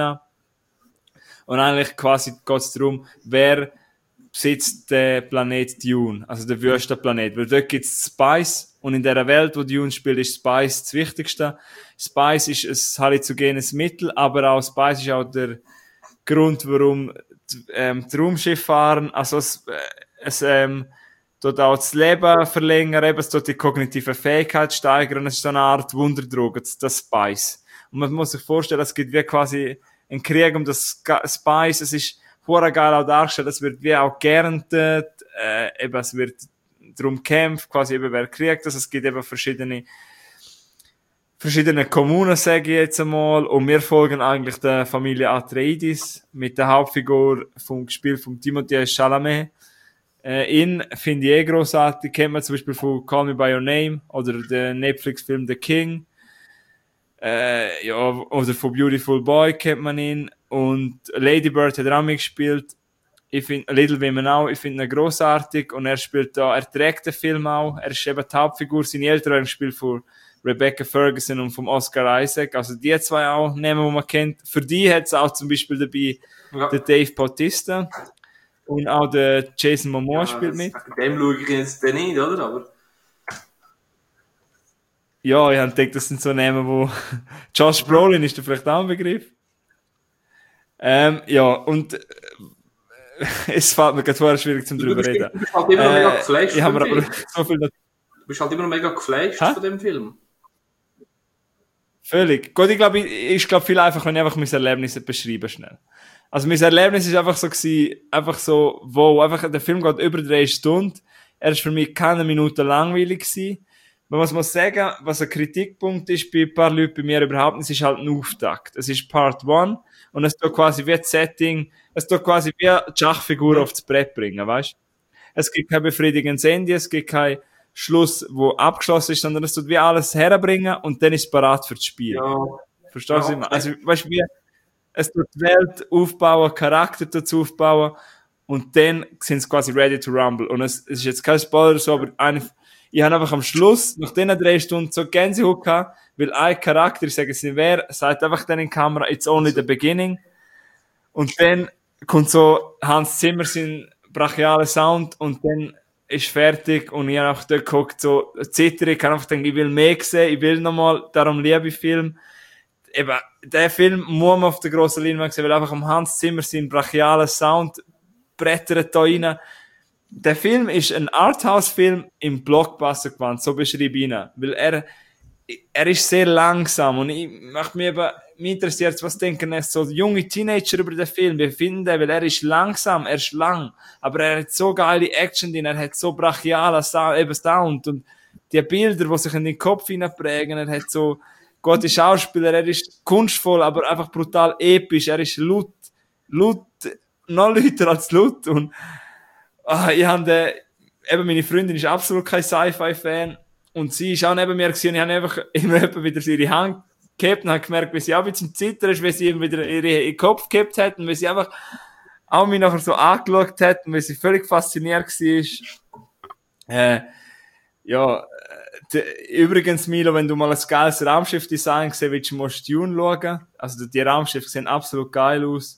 Und eigentlich quasi geht es darum, wer besitzt der Planet Dune, also der Wüstenplanet, weil dort gibt's Spice und in der Welt, wo Dune spielt, ist Spice das Wichtigste. Spice ist ein halluzigenes Mittel, aber auch Spice ist auch der Grund, warum die, ähm, die Raumschiffe fahren, also es, es ähm, dort auch das Leben verlängern, eben, es dort die kognitive Fähigkeit steigern, es ist so eine Art Wunderdroge, das, das Spice. Und man muss sich vorstellen, es gibt wie quasi einen Krieg um das Spice, es ist hure geil auch dargestellt, es wird wie auch geerntet, äh, eben, es wird darum kämpft, quasi eben, wer kriegt das, es gibt eben verschiedene, verschiedene Kommunen, sage ich jetzt einmal, und wir folgen eigentlich der Familie Atreides, mit der Hauptfigur vom Spiel von Timothée Chalamet. Äh, ihn finde ich eh grossartig, kennt man zum Beispiel von Call Me By Your Name, oder den Netflix-Film The King, äh, ja, oder von Beautiful Boy kennt man ihn, und Lady Bird hat er auch mitgespielt. Ich finde, Little Women auch, ich finde ihn grossartig, und er spielt da, er trägt den Film auch, er ist eben die Hauptfigur, seine Eltern haben gespielt von Rebecca Ferguson und vom Oscar Isaac, also die zwei auch nehmen, die man kennt. Für die hat es auch zum Beispiel dabei ja. der Dave Bautista und auch der Jason Momoa ja, spielt mit. Dem schaue ich jetzt nicht, oder? Aber Ja, ich habe gedacht, das sind so Namen, wo Josh Brolin ist da vielleicht auch ein Begriff. Ähm, ja, und äh, es fällt mir gerade vorher schwierig zum Du drüber bist, reden. du bist halt immer noch mega Äh, geflasht ich von habe dem mir Film. aber so viel Du bist halt immer noch mega geflasht Hä? von dem Film. Völlig. Gut, ich glaube, ich, ich glaube viel einfach, wenn ich einfach mein Erlebnis beschreiben schnell. Also mein Erlebnis ist einfach so gewesen, einfach so, wow, einfach, der Film geht über drei Stunden. Er ist für mich keine Minute langweilig gewesen. Man muss mal sagen, was ein Kritikpunkt ist bei ein paar Leuten, bei mir überhaupt nicht, es ist halt ein Auftakt. Es ist Part One und es tut quasi wie ein Setting, es tut quasi wie eine Schachfigur aufs Brett bringen, weißt? Es gibt kein befriedigendes Ende, es gibt kein Schluss, wo abgeschlossen ist, sondern es tut wie alles herbringen und dann ist es parat für das Spiel. Ja. Verstehst Ja, du, was ich meine? Also, weißt du, wie, es tut die Welt aufbauen, Charakter dazu aufbauen und dann sind sie quasi ready to rumble. Und es, es ist jetzt kein Spoiler so, aber eine, ich habe einfach am Schluss, nach diesen drei Stunden, so Gänsehaut gehabt, weil ein Charakter, ich sage es nicht wer, sagt einfach dann in die Kamera, it's only the beginning. Und dann kommt so Hans Zimmer sein brachialer Sound und dann ist fertig und ich habe einfach dort geguckt, so zittern, ich kann einfach denken, ich will mehr sehen, ich will nochmal, darum liebe ich Film. Eben, der Film muss man auf der grossen Leinwand sehen, weil einfach am Hans Zimmer sein brachialer Sound brettert da rein. Der Film ist ein Arthouse-Film im Blockbuster-Gewand, so beschreibe ich ihn. Weil er, er ist sehr langsam und ich mache mich eben, mich interessiert, was denken jetzt so junge Teenager über den Film. Wir finden den, weil er ist langsam, er ist lang, aber er hat so geile Action drin, er hat so brachialer Sound, eben Sound und die Bilder, die sich in den Kopf hineinprägen, er hat so gute Schauspieler, er ist kunstvoll, aber einfach brutal episch, er ist laut, laut, noch lauter als laut und ah, ich habe den, eben meine Freundin ist absolut kein Sci-Fi-Fan und sie ist auch neben mir gewesen und ich habe einfach immer wieder ihre Hand gehabt und habe gemerkt, wie sie auch ein bisschen zittern ist, wie sie ihm wieder ihren Kopf gehabt hat und wie sie einfach auch mich nachher so angeschaut hat und wie sie völlig fasziniert war. Äh, ja, de, übrigens, Milo, wenn du mal ein geiles Raumschiff-Design gesehen willst, musst du Dune schauen. Also die Raumschiffe sehen absolut geil aus.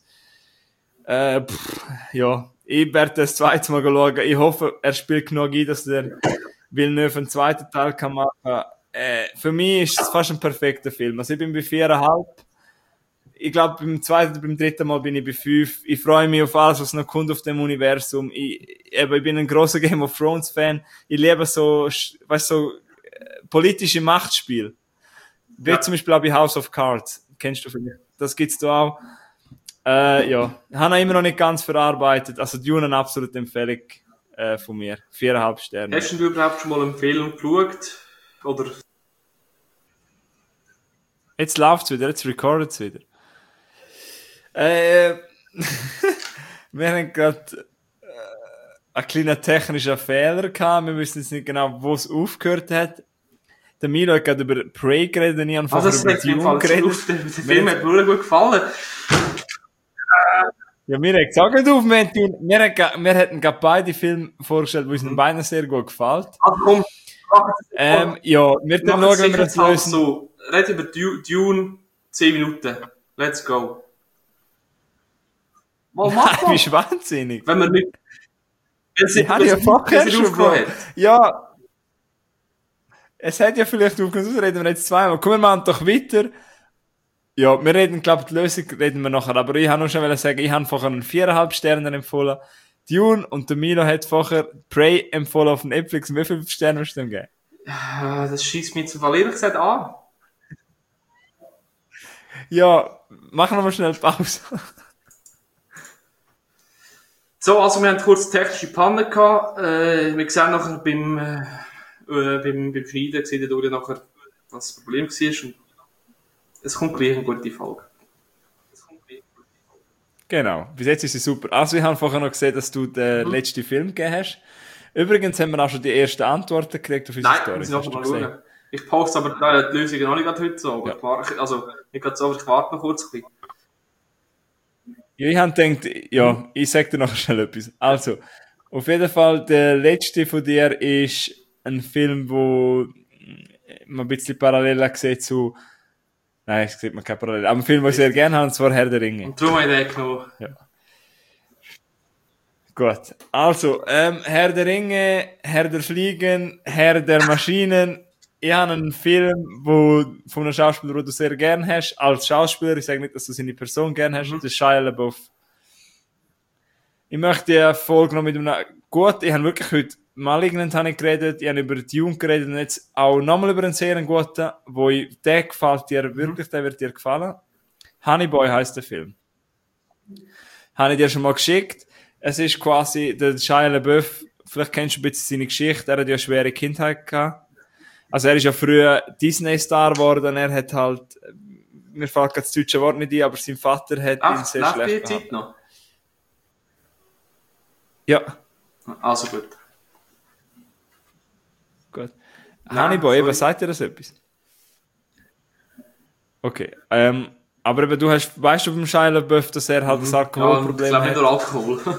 Äh, pff, ja, ich werde das zweite Mal schauen. Ich hoffe, er spielt genug ein, dass der Villeneuve einen zweiten Teil kann machen. Äh, für mich ist es fast ein perfekter Film. Also ich bin bei viereinhalb. Ich glaube, beim zweiten, beim dritten Mal bin ich bei fünf. Ich freue mich auf alles, was noch kommt auf dem Universum. Ich, eben, ich bin ein großer Game of Thrones Fan. Ich liebe so, weißt so, politische Machtspiele. Wie ja. Zum Beispiel auch bei House of Cards. Kennst du vielleicht? Das gibt's da auch. Äh, ja. Habe ich immer noch nicht ganz verarbeitet. Also Dune eine absolute Empfehlung äh, von mir. Viereinhalb Sterne. Hast du überhaupt schon mal einen Film geschaut? Oder? Jetzt läuft's wieder, jetzt recordet's wieder. Äh, wir haben gerade äh, einen kleinen technischen Fehler gehabt. Wir wissen jetzt nicht genau, wo es aufgehört hat. Der Milo hat gerade über Prey geredet und ich habe also über Dune geredet. Der Film hat mir gut gefallen. Ja, mir hat gesagt, auf, wir, hätten, wir, hätten, wir hätten gerade beide Filme vorgestellt, die uns mhm. beiden sehr gut gefallen. Also komm, ähm, ja, wir dann schauen, wenn wir das lösen. So, red über Dune, zehn Minuten. Let's go. Mal, mach mal. Bist du wahnsinnig? Wenn wir nicht... Wenn sie, wenn ja vorher schon aufgehört. Ja. Es hat ja vielleicht aufgehört, das reden wir jetzt zweimal. Komm, wir machen doch weiter. Ja, wir reden, glaube ich, die Lösung reden wir nachher. Aber ich habe nur schon sagen, ich habe vorher einen viereinhalb Sterne empfohlen. Dune und der Milo hat vorher Prey empfohlen auf Netflix. Wie viele Sterne hast du dem gegeben? Ja, das schießt mich zum Fall ehrlich gesagt an. Ja, machen wir mal schnell Pause. So, also wir haben kurz technische Panne gehabt. Äh, wir sehen nachher beim, äh, beim, beim Schneiden, sehen wir nachher, was das Problem war. Und es kommt gleich eine gute Folge. Genau, bis jetzt ist sie super. Also, ich habe vorher noch gesehen, dass du den mhm. letzten Film gegeben hast. Übrigens haben wir auch schon die ersten Antworten gekriegt auf unsere Nein, Story. Nein, muss ich noch mal schauen. Ich poste aber die Lösungen noch nicht heute so. Aber ja. Klar, also, nicht gerade so, aber ich warte noch kurz ein bisschen. Ja, ich habe gedacht, ja, ich sage dir noch schnell etwas. Also, auf jeden Fall, der letzte von dir ist ein Film, wo man ein bisschen Parallelen sieht zu, nein, es sieht man keine Parallelen, aber ein Film, den ich sehr gerne habe, und zwar Herr der Ringe. Und darum habe ich den genommen. Ja. Gut. Also, ähm, Herr der Ringe, Herr der Fliegen, Herr der Maschinen, ich habe einen Film, wo, von einem Schauspieler, den du sehr gerne hast, als Schauspieler, ich sage nicht, dass du seine Person gerne hast, mhm. das ist Shia LaBeouf. Ich möchte die Folge noch mit einem, gut, ich habe wirklich heute Malignant habe ich geredet, ich habe über Dune geredet und jetzt auch nochmal über einen sehr guten, wo ich, der gefällt dir wirklich, der wird dir gefallen. Honey Boy heisst der Film. Habe ich dir schon mal geschickt. Es ist quasi der Shia LaBeouf, vielleicht kennst du ein bisschen seine Geschichte, er hat ja eine schwere Kindheit gehabt. Also er ist ja früher Disney-Star geworden, er hat halt, mir fällt das deutsche Wort nicht ein, aber sein Vater hat Ach, ihn sehr schlecht gehabt. Zeit noch? Ja. Also gut. Gut. Honey Boy, eben, sagt dir das etwas? Okay, ähm, aber eben, du hast, weißt du beim Shia LaBeouf, dass er halt mhm. das Alkoholproblem ja, hat? Ich glaube nicht nur Alkohol.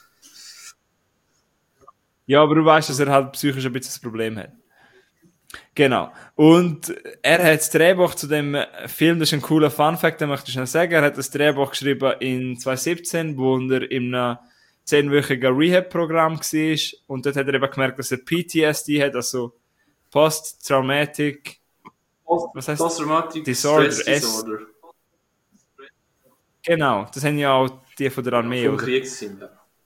Ja, aber du weißt, dass er halt psychisch ein bisschen das Problem hat. Genau. Und er hat das Drehbuch zu dem Film, das ist ein cooler Funfact, den möchte ich noch sagen. Er hat das Drehbuch geschrieben in zwanzig siebzehn, wo er in einem zehnwöchigen Rehab-Programm war. Und dort hat er eben gemerkt, dass er P T S D hat, also Post-Traumatic Post, was heißt Post-Traumatic Disorder. Stress Disorder. Genau, das haben ja auch die von der Armee, ja, oder? Krieg sind, ja.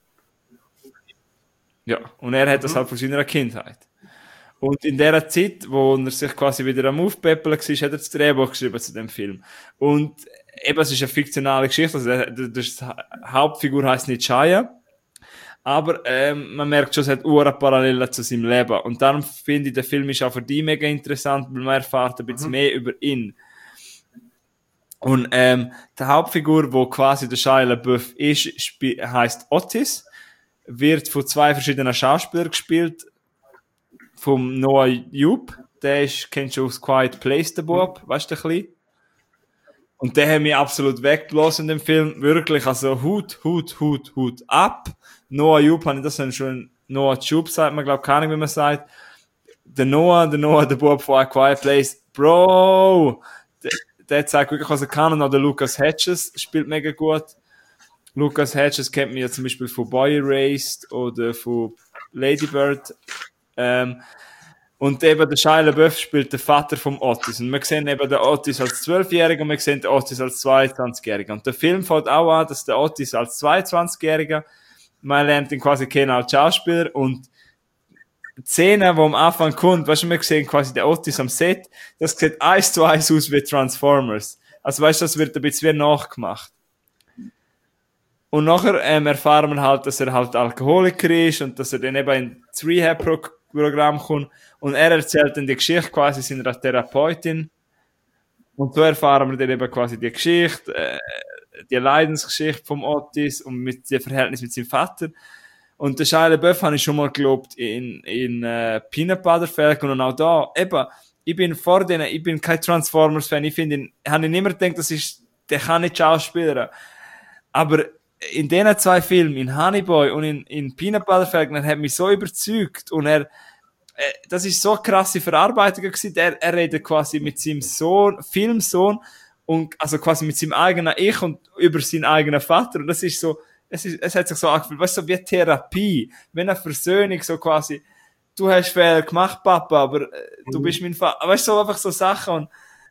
Ja, und er hat mhm. das halt von seiner Kindheit. Und in der Zeit, wo er sich quasi wieder am Aufpäppeln war, hat er das Drehbuch geschrieben zu dem Film. Und eben, es ist eine fiktionale Geschichte, also die Hauptfigur heisst nicht Shia, aber ähm, man merkt schon, es hat eine Parallele zu seinem Leben. Und darum finde ich, der Film ist auch für dich mega interessant, weil man erfährt ein bisschen mhm. mehr über ihn. Und ähm, die Hauptfigur, wo quasi der Shia LaBeouf ist, heisst Otis, wird von zwei verschiedenen Schauspielern gespielt. Vom Noah Jupe, der ist, kennst du aus Quiet Place, der Bub, mhm. weißt du, ein bisschen? Und der hat mich absolut weggeblasen in dem Film, wirklich, also Hut, Hut, Hut, Hut ab. Noah Jupe, habe ich das dann schon, Noah Jupe sagt man, glaube ich, keine Ahnung, wie man sagt. Der Noah, der Noah, der Bub von A Quiet Place, Bro, der, der zeigt wirklich, was er kann. Und auch der Lucas Hedges spielt mega gut. Lucas Hedges kennt man ja zum Beispiel von Boy Erased oder von Lady Bird. Ähm, und eben der Shia LaBeouf spielt den Vater vom Otis. Und wir sehen eben den Otis als zwölfjähriger und wir sehen den Otis als zweiundzwanzigjähriger. Und der Film fängt auch an, dass der Otis als zweiundzwanzigjähriger, man lernt ihn quasi kennen als Schauspieler und die Szene, die am Anfang kommt, weißt du, wir sehen quasi den Otis am Set, das sieht eins zu eins aus wie Transformers. Also weißt du, das wird ein bisschen wie nachgemacht. Und nachher ähm, erfahren wir halt, dass er halt Alkoholiker ist und dass er dann eben ins Rehab-Programm kommt. Und er erzählt dann die Geschichte quasi seiner Therapeutin. Und so erfahren wir dann eben quasi die Geschichte, äh, die Leidensgeschichte vom Otis und mit dem Verhältnis mit seinem Vater. Und der Shia LaBeouf habe ich schon mal gelobt in, in äh, Peanut Butter Falcon und auch da, eben, ich bin vor denen, ich bin kein Transformers-Fan, ich finde ihn, habe ich immer gedacht, das ist, der kann nicht Schauspieler. Aber in diesen zwei Filmen, in Honey Boy und in, in Peanut Butter Falcon, er hat mich so überzeugt und er, äh, das ist so eine krasse Verarbeitung gewesen, er, er redet quasi mit seinem Sohn, Filmsohn und, also quasi mit seinem eigenen Ich und über seinen eigenen Vater und das ist so, es ist, es hat sich so angefühlt, weißt du, so wie Therapie, wie eine Versöhnung, so quasi, du hast Fehler gemacht, Papa, aber äh, du bist mein Vater, weißt du, so einfach so Sachen und,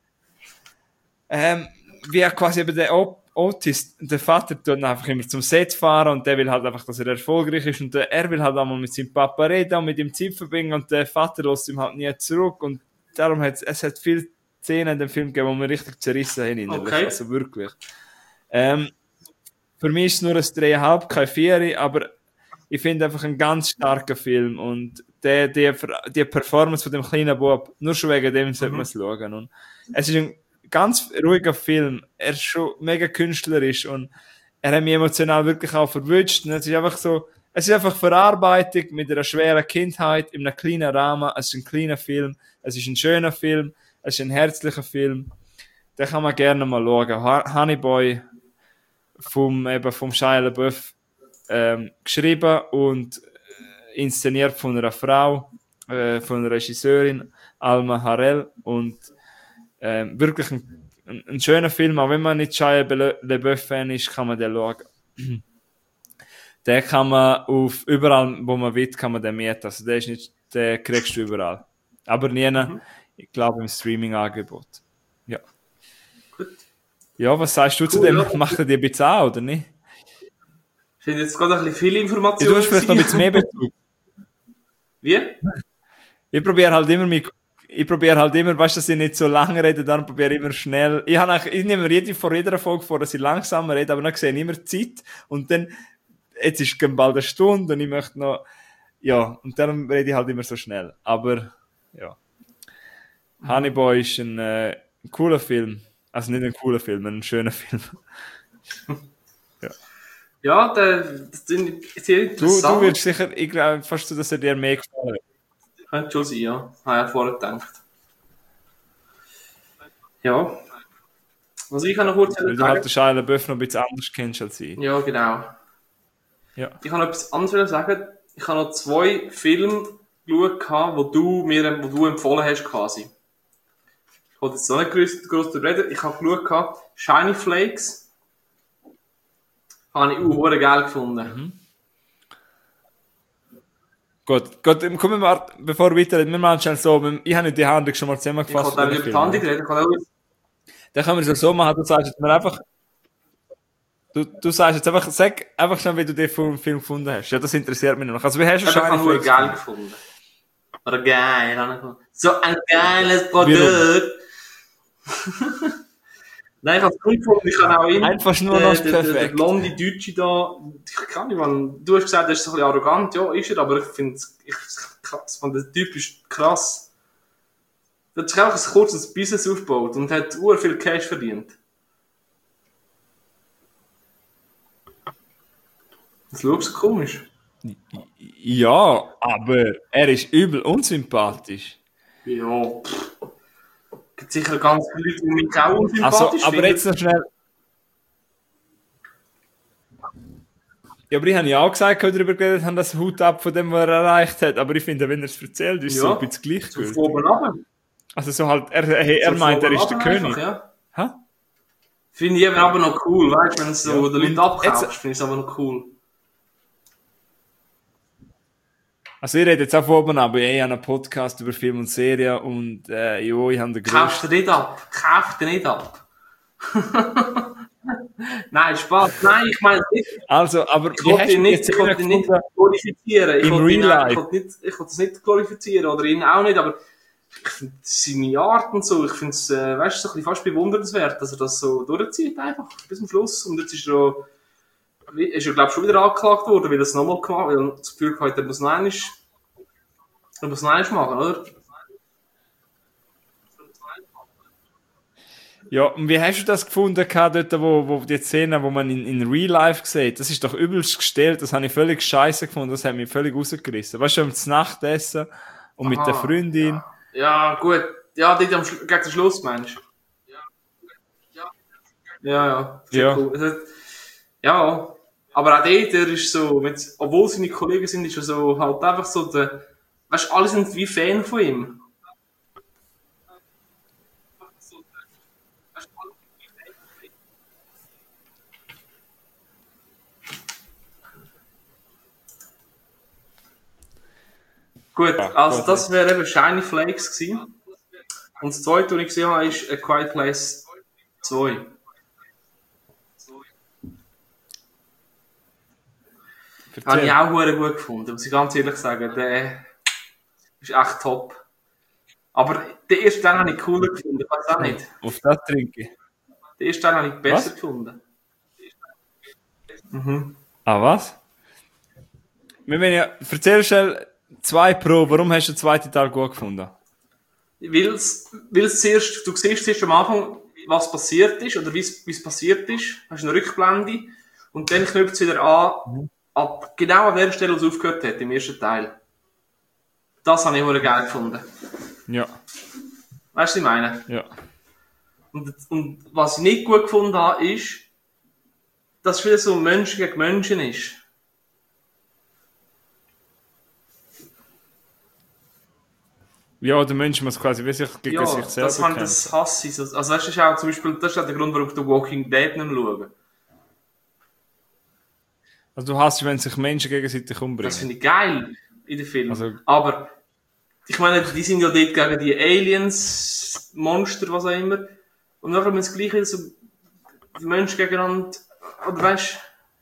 ähm, wie quasi eben der Op Otis, der Vater tut ihn einfach immer zum Set fahren und der will halt einfach, dass er erfolgreich ist und der, er will halt einmal mit seinem Papa reden und mit ihm Zeit verbringen und der Vater lässt ihm halt nie zurück und darum hat es hat viele Szenen in dem Film gegeben, wo wir richtig zerrissen haben innerlich, okay. Also wirklich. Ähm, für mich ist es nur ein drei Komma fünf, kein vier, aber ich finde einfach einen ganz starken Film und der, die, die Performance von dem kleinen Bub, nur schon wegen dem sollte man es schauen und es ist ein ganz ruhiger Film. Er ist schon mega künstlerisch und er hat mich emotional wirklich auch verwünscht. Und es ist einfach so, es ist einfach Verarbeitung mit einer schweren Kindheit in einem kleinen Rahmen. Es ist ein kleiner Film. Es ist ein schöner Film. Es ist ein herzlicher Film. Den kann man gerne mal schauen. Honey Boy vom, eben vom Shia LaBeouf ähm, geschrieben und inszeniert von einer Frau, äh, von einer Regisseurin, Alma Harrell und Ähm, wirklich ein, ein, ein schöner Film, auch wenn man nicht Shia LaBeouf-Fan ist, kann man den schauen. Den kann man auf, überall, wo man will, kann man den mieten. Also den ist nicht, den kriegst du überall. Aber nie mhm. Ich glaube im Streaming-Angebot. Ja. Gut. Ja, was sagst du Cool, zu dem? ja. Macht er dir ein bisschen an, oder nicht? Ich finde jetzt gerade ein bisschen viele Ja, Informationen. du hast vielleicht noch ein bisschen mehr Bezug. Wie? Ich probiere halt immer mit, ich probiere halt immer, weißt du, dass ich nicht so lange rede, dann probiere ich immer schnell. Ich, habe ich nehme mir jede, vor jeder Folge vor, dass ich langsamer rede, aber dann sehe ich immer die Zeit und dann, jetzt ist es bald eine Stunde und ich möchte noch, ja, und dann rede ich halt immer so schnell. Aber, ja. Hannibal ist ein, äh, ein cooler Film. Also nicht ein cooler Film, ein schöner Film. Ja, der, das ist sehr Du, interessant. du wirst sicher, ich glaube fast, dass er dir mehr gefallen hat. Könnte schon sein, ja. Habe ich vorher gedacht. Ja. Was ich kann noch kurz Weil du halt den Shia LaBeouf noch ein bisschen anders kennst als ich. Ja, genau. Ja. Ich kann noch etwas anderes sagen. Ich habe noch zwei Filme geschaut, wo du mir wo du empfohlen hast, quasi. Ich wollte jetzt noch nicht groß, groß darüber reden. Ich habe geschaut, Shiny Flakes. Habe ich auch geil gefunden. Mhm. Gut, gut, kommen wir mal, bevor wir weiterreden, wir machen schnell so, ich habe nicht die Handlung schon mal Ich zusammengefasst. wollte auch nicht über die Handlung reden. Ich wollte auch- Dann können wir es so machen, du sagst jetzt mir einfach, du, du sagst jetzt einfach, sag einfach schnell, wie du den Film, Film gefunden hast. Ja, das interessiert mich noch. Also, wie hast du Ich habe Shiny nur Flakes geil gefunden? gefunden. Oder geil. habe ich gefunden. So ein geiles Produkt. Nein, ich habe es gut gefunden. Ich kann auch ihn. Einfach nur der, noch der, der, der perfekt. blonde Deutsche da. Ich kann nicht, man, du hast gesagt, er ist so ein bisschen arrogant. Ja, ist er, aber ich finde, ich, krass, man, der Typ ist krass. Der hat sich einfach ein kurzes Business aufgebaut und hat ur viel Cash verdient. Das schaust du komisch. Ja, aber er ist übel unsympathisch. Ja, pff. Gibt sicher ganz viele Leute, die mich auch unsympathisch Also, aber finden. jetzt noch schnell. Ja, aber ich habe ja auch gesagt, als wir darüber geredet haben, das Hut ab von dem, was er erreicht hat. Aber ich finde, wenn er es erzählt, ist es so Ja, ein bisschen gleichgültig. so oben runter. Also so halt, er, er, er So meint, er von ist oben der einfach, König. Ja. Hä? Finde ich eben aber noch cool, weißt du, wenn du so Ja, den Leuten und abkaufst, jetzt- finde ich es aber noch cool. Also ich rede jetzt auch von oben, aber ich habe einen Podcast über Film und Serien und äh, jo, ich habe den Kauf größten... dir nicht ab. Kauf dir nicht ab. Nein, Spaß. Nein, ich meine es nicht. Also, aber Ich wie wollte hast du ihn die nicht, ich wollte ihn nicht gefunden? glorifizieren. Ich Im wollte ihn Real auch- ich Life? wollte nicht, ich wollte es nicht glorifizieren oder ihn auch nicht, aber ich finde seine Art und so, ich finde es, äh, weißt du, so ein bisschen fast bewundernswert, dass er das so durchzieht einfach bis zum Schluss. Und jetzt ist er, auch- wie- ist er glaube ich schon wieder angeklagt worden, weil er es nochmal gemacht hat, weil er das Gefühl hat, er muss noch einmal, er muss noch einmal machen, oder? Ja, und wie hast du das gefunden, gehabt, dort, wo, wo die Szene, wo man in, in Real Life sieht? Das ist doch übelst gestellt, das habe ich völlig scheiße gefunden, das hat mich völlig rausgerissen. Weißt du, am Nachtessen und mit Aha, der Freundin. Ja, gut. Ja, dort am Schlu- gegen den Schluss, meinst du? Ja, ja. Sehr Ja. Cool. Also, ja, aber auch dort, der ist so, mit, obwohl seine Kollegen sind, ist er so halt einfach so der, weißt du, alle sind wie Fan von ihm. Gut, Ja, also gut. das wäre eben Shiny Flakes gewesen. Und das zweite, was ich gesehen habe, ist A Quiet Place zwei. Habe ich Erzähl. auch sehr gut gefunden, muss ich ganz ehrlich sagen. Der ist echt top. Aber den ersten Teil habe ich cooler gefunden, ich weiß auch nicht. Auf das trinke ich. Den ersten Teil habe ich besser Was? gefunden. Mhm. Ah, was? Wir wollen ja, erzähl schnell zwei Pro, warum hast du den zweiten Teil gut gefunden? Weil's, weil's zuerst, du siehst zuerst am Anfang, was passiert ist, oder wie es passiert ist. Hast eine Rückblende. Und dann knüpft es wieder an, ab genau an der Stelle, wo es aufgehört hat, im ersten Teil. Das habe ich sehr geil gefunden. Ja, Weißt du, was ich meine? ja. Und, und was ich nicht gut gefunden habe, ist, dass es wieder so Menschen gegen Menschen ist. Ja, der Mensch muss quasi wie sich gegen Ja, sich selber das, haben, kämpfen. das hasse ich. Also, weißt du, das ist auch zum Beispiel, das ist auch der Grund, warum ich The Walking Dead nicht mehr schaue. Also du hast, wenn sich Menschen gegenseitig Das umbringen. finde ich geil in den Filmen. Also- Aber ich meine, die sind ja dort gegen die Aliens, Monster, was auch immer. Und nachher haben wir das Gleiche, so, die Menschen gegeneinander, oder weißt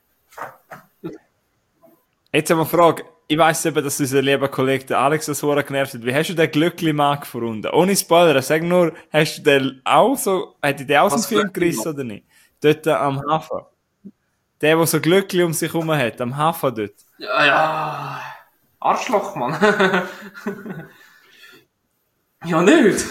Jetzt haben wir eine Frage. Ich weiss eben, dass unser lieber Kollege der Alex das Hure genervt hat. Wie hast du den Glückli-Mann gefunden? Ohne Spoiler, sag nur, hast du den auch so, hat dich den aus dem Was Film gerissen oder nicht? Dort am Hafen. Der, der so Glückli um sich herum hat, am Hafen dort. Ja, ja. Arschloch, Mann. Ja, nicht.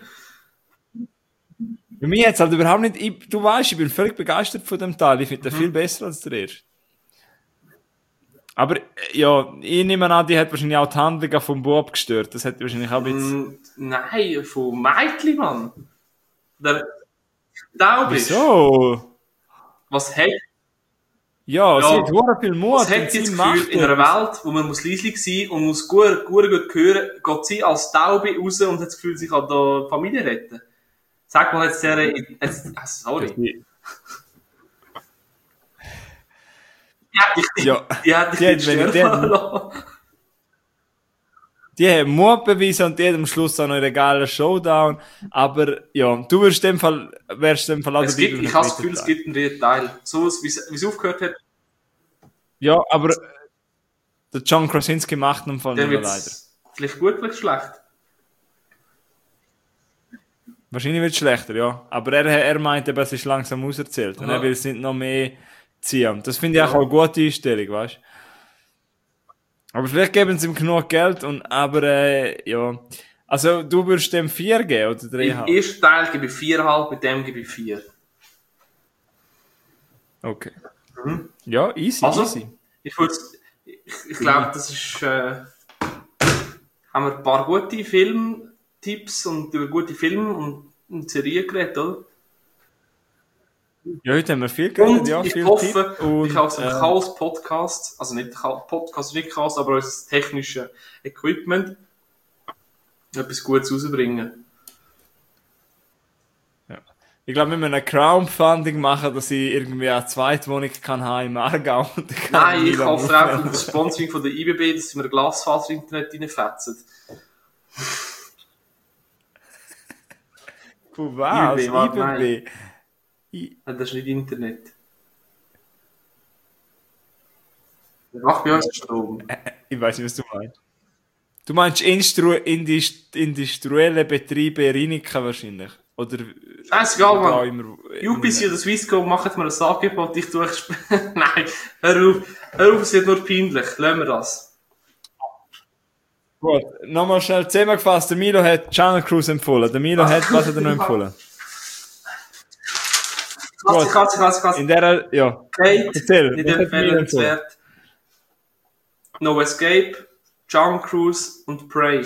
Bei mir jetzt halt überhaupt nicht, ich, du weißt, ich bin völlig begeistert von dem Teil. Ich finde den Mhm. viel besser als der erste. Aber, ja, ich nehme an, die hat wahrscheinlich auch die Handlung vom Bob gestört. Das hat wahrscheinlich auch ein bisschen... Mm, Nein, von Meitli, Mann. Der Taub ist. Wieso? Was hat, Ja, Ja. sie hat hure viel Mut. was und hat sie sie das macht Gefühl, in einer etwas. Welt, wo man muss leislich sein und muss gut, gut, gut hören, geht sie als Taube raus und hat das Gefühl, sie kann da die Familie retten? Sag mal jetzt der, jetzt, ah, sorry. Die hat dich, Ja. die hat dich Die hat- nicht wenn ich sterben den- lassen. Die haben Mut bewiesen und die hat am Schluss auch noch einen geilen Showdown. Aber, ja, du wirst in dem Fall, wärst in dem Fall auch Es dabei gibt, beim ich habe das dritten Gefühl, es Teil. gibt einen dritten Teil. So, wie es wie es aufgehört hat, Ja, aber, äh, der John Krasinski macht in dem Fall dann nicht wird mehr leider. es vielleicht gut, vielleicht schlecht. Wahrscheinlich wird es schlechter, ja. Aber er, er meint eben, es ist langsam auserzählt. Und Ja. er will es nicht noch mehr ziehen. Das finde ich auch Ja. eine gute Einstellung, weißt du. Aber vielleicht geben sie ihm genug Geld und, aber, äh, ja. Also, du würdest dem vier geben, oder drei Im Komma fünf? ersten Teil gebe ich vier Komma fünf, bei dem gebe ich vier. Okay. Mhm. Ja, easy, Also, easy. Ich, würd's- ich, ich glaube, das ist, äh, haben wir ein paar gute Filmtipps und über gute Filme und, und Serien geredet, oder? Ja, heute haben wir viel geredet, Und ja, ich viel hoffe, Tipp und, ich habe so äh, einen Chaos Podcast, also nicht Chaos Podcast, nicht Chaos, aber unser technisches Equipment, etwas Gutes rausbringen. Ich glaube, wir müssen ein Crowdfunding machen, dass ich irgendwie eine Zweitwohnung kann haben im Aargau. Und dann kann Nein, ich Milan hoffe einfach aufnehmen. das Sponsoring von der I B B, dass sie mir ein Glasfaser-Internet reinfetzen. Von was? I B B, warte, I B B. I- Nein, das ist nicht Internet. Mach bei uns den Strom. Ich weiß nicht, was du meinst. Du meinst Instru Indist industrielle Betriebe Rinika wahrscheinlich? Oder Scheißegal, da Mann. immer- U P C oder Swisscom machen mir ein Angebot, ich tue euch... Nein, hör auf. Hör auf, es wird nur peinlich. Lassen wir das. Gut, nochmal schnell zusammengefasst. Der Milo hat Jungle Cruise empfohlen. Der Milo hat, was hat er noch empfohlen? Katze, Katze, Katze, Katze. In der, ja. Kate, Erzähl, nicht was hat Milo empfohlen? empfehlenswert. No Escape, Jungle Cruise und Prey.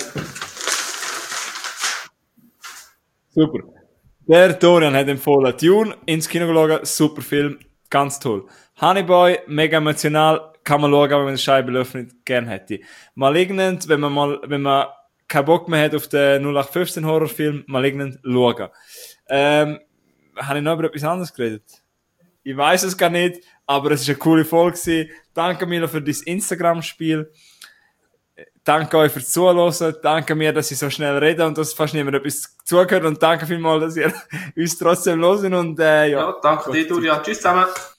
Super. Der Dorian hat empfohlen, Dune, ins Kino geschaut, super Film, ganz toll. Honeyboy, mega emotional, kann man schauen, wenn man den Scheibe nicht gern hätte. Malignant, wenn man mal, wenn man keinen Bock mehr hat auf den null acht fünfzehn Horrorfilm, Malignant schauen. Ähm, habe ich noch über etwas anderes geredet? Ich weiß es gar nicht, aber es ist eine coole Folge gewesen. Danke Milo für dein Instagram-Spiel. Danke euch fürs Zuhören. Danke mir, dass ich so schnell rede und dass fast niemand etwas zugehört. Und danke vielmals, dass ihr uns trotzdem hören und, äh, ja. Ja, danke dir, Durian. Tschüss zusammen.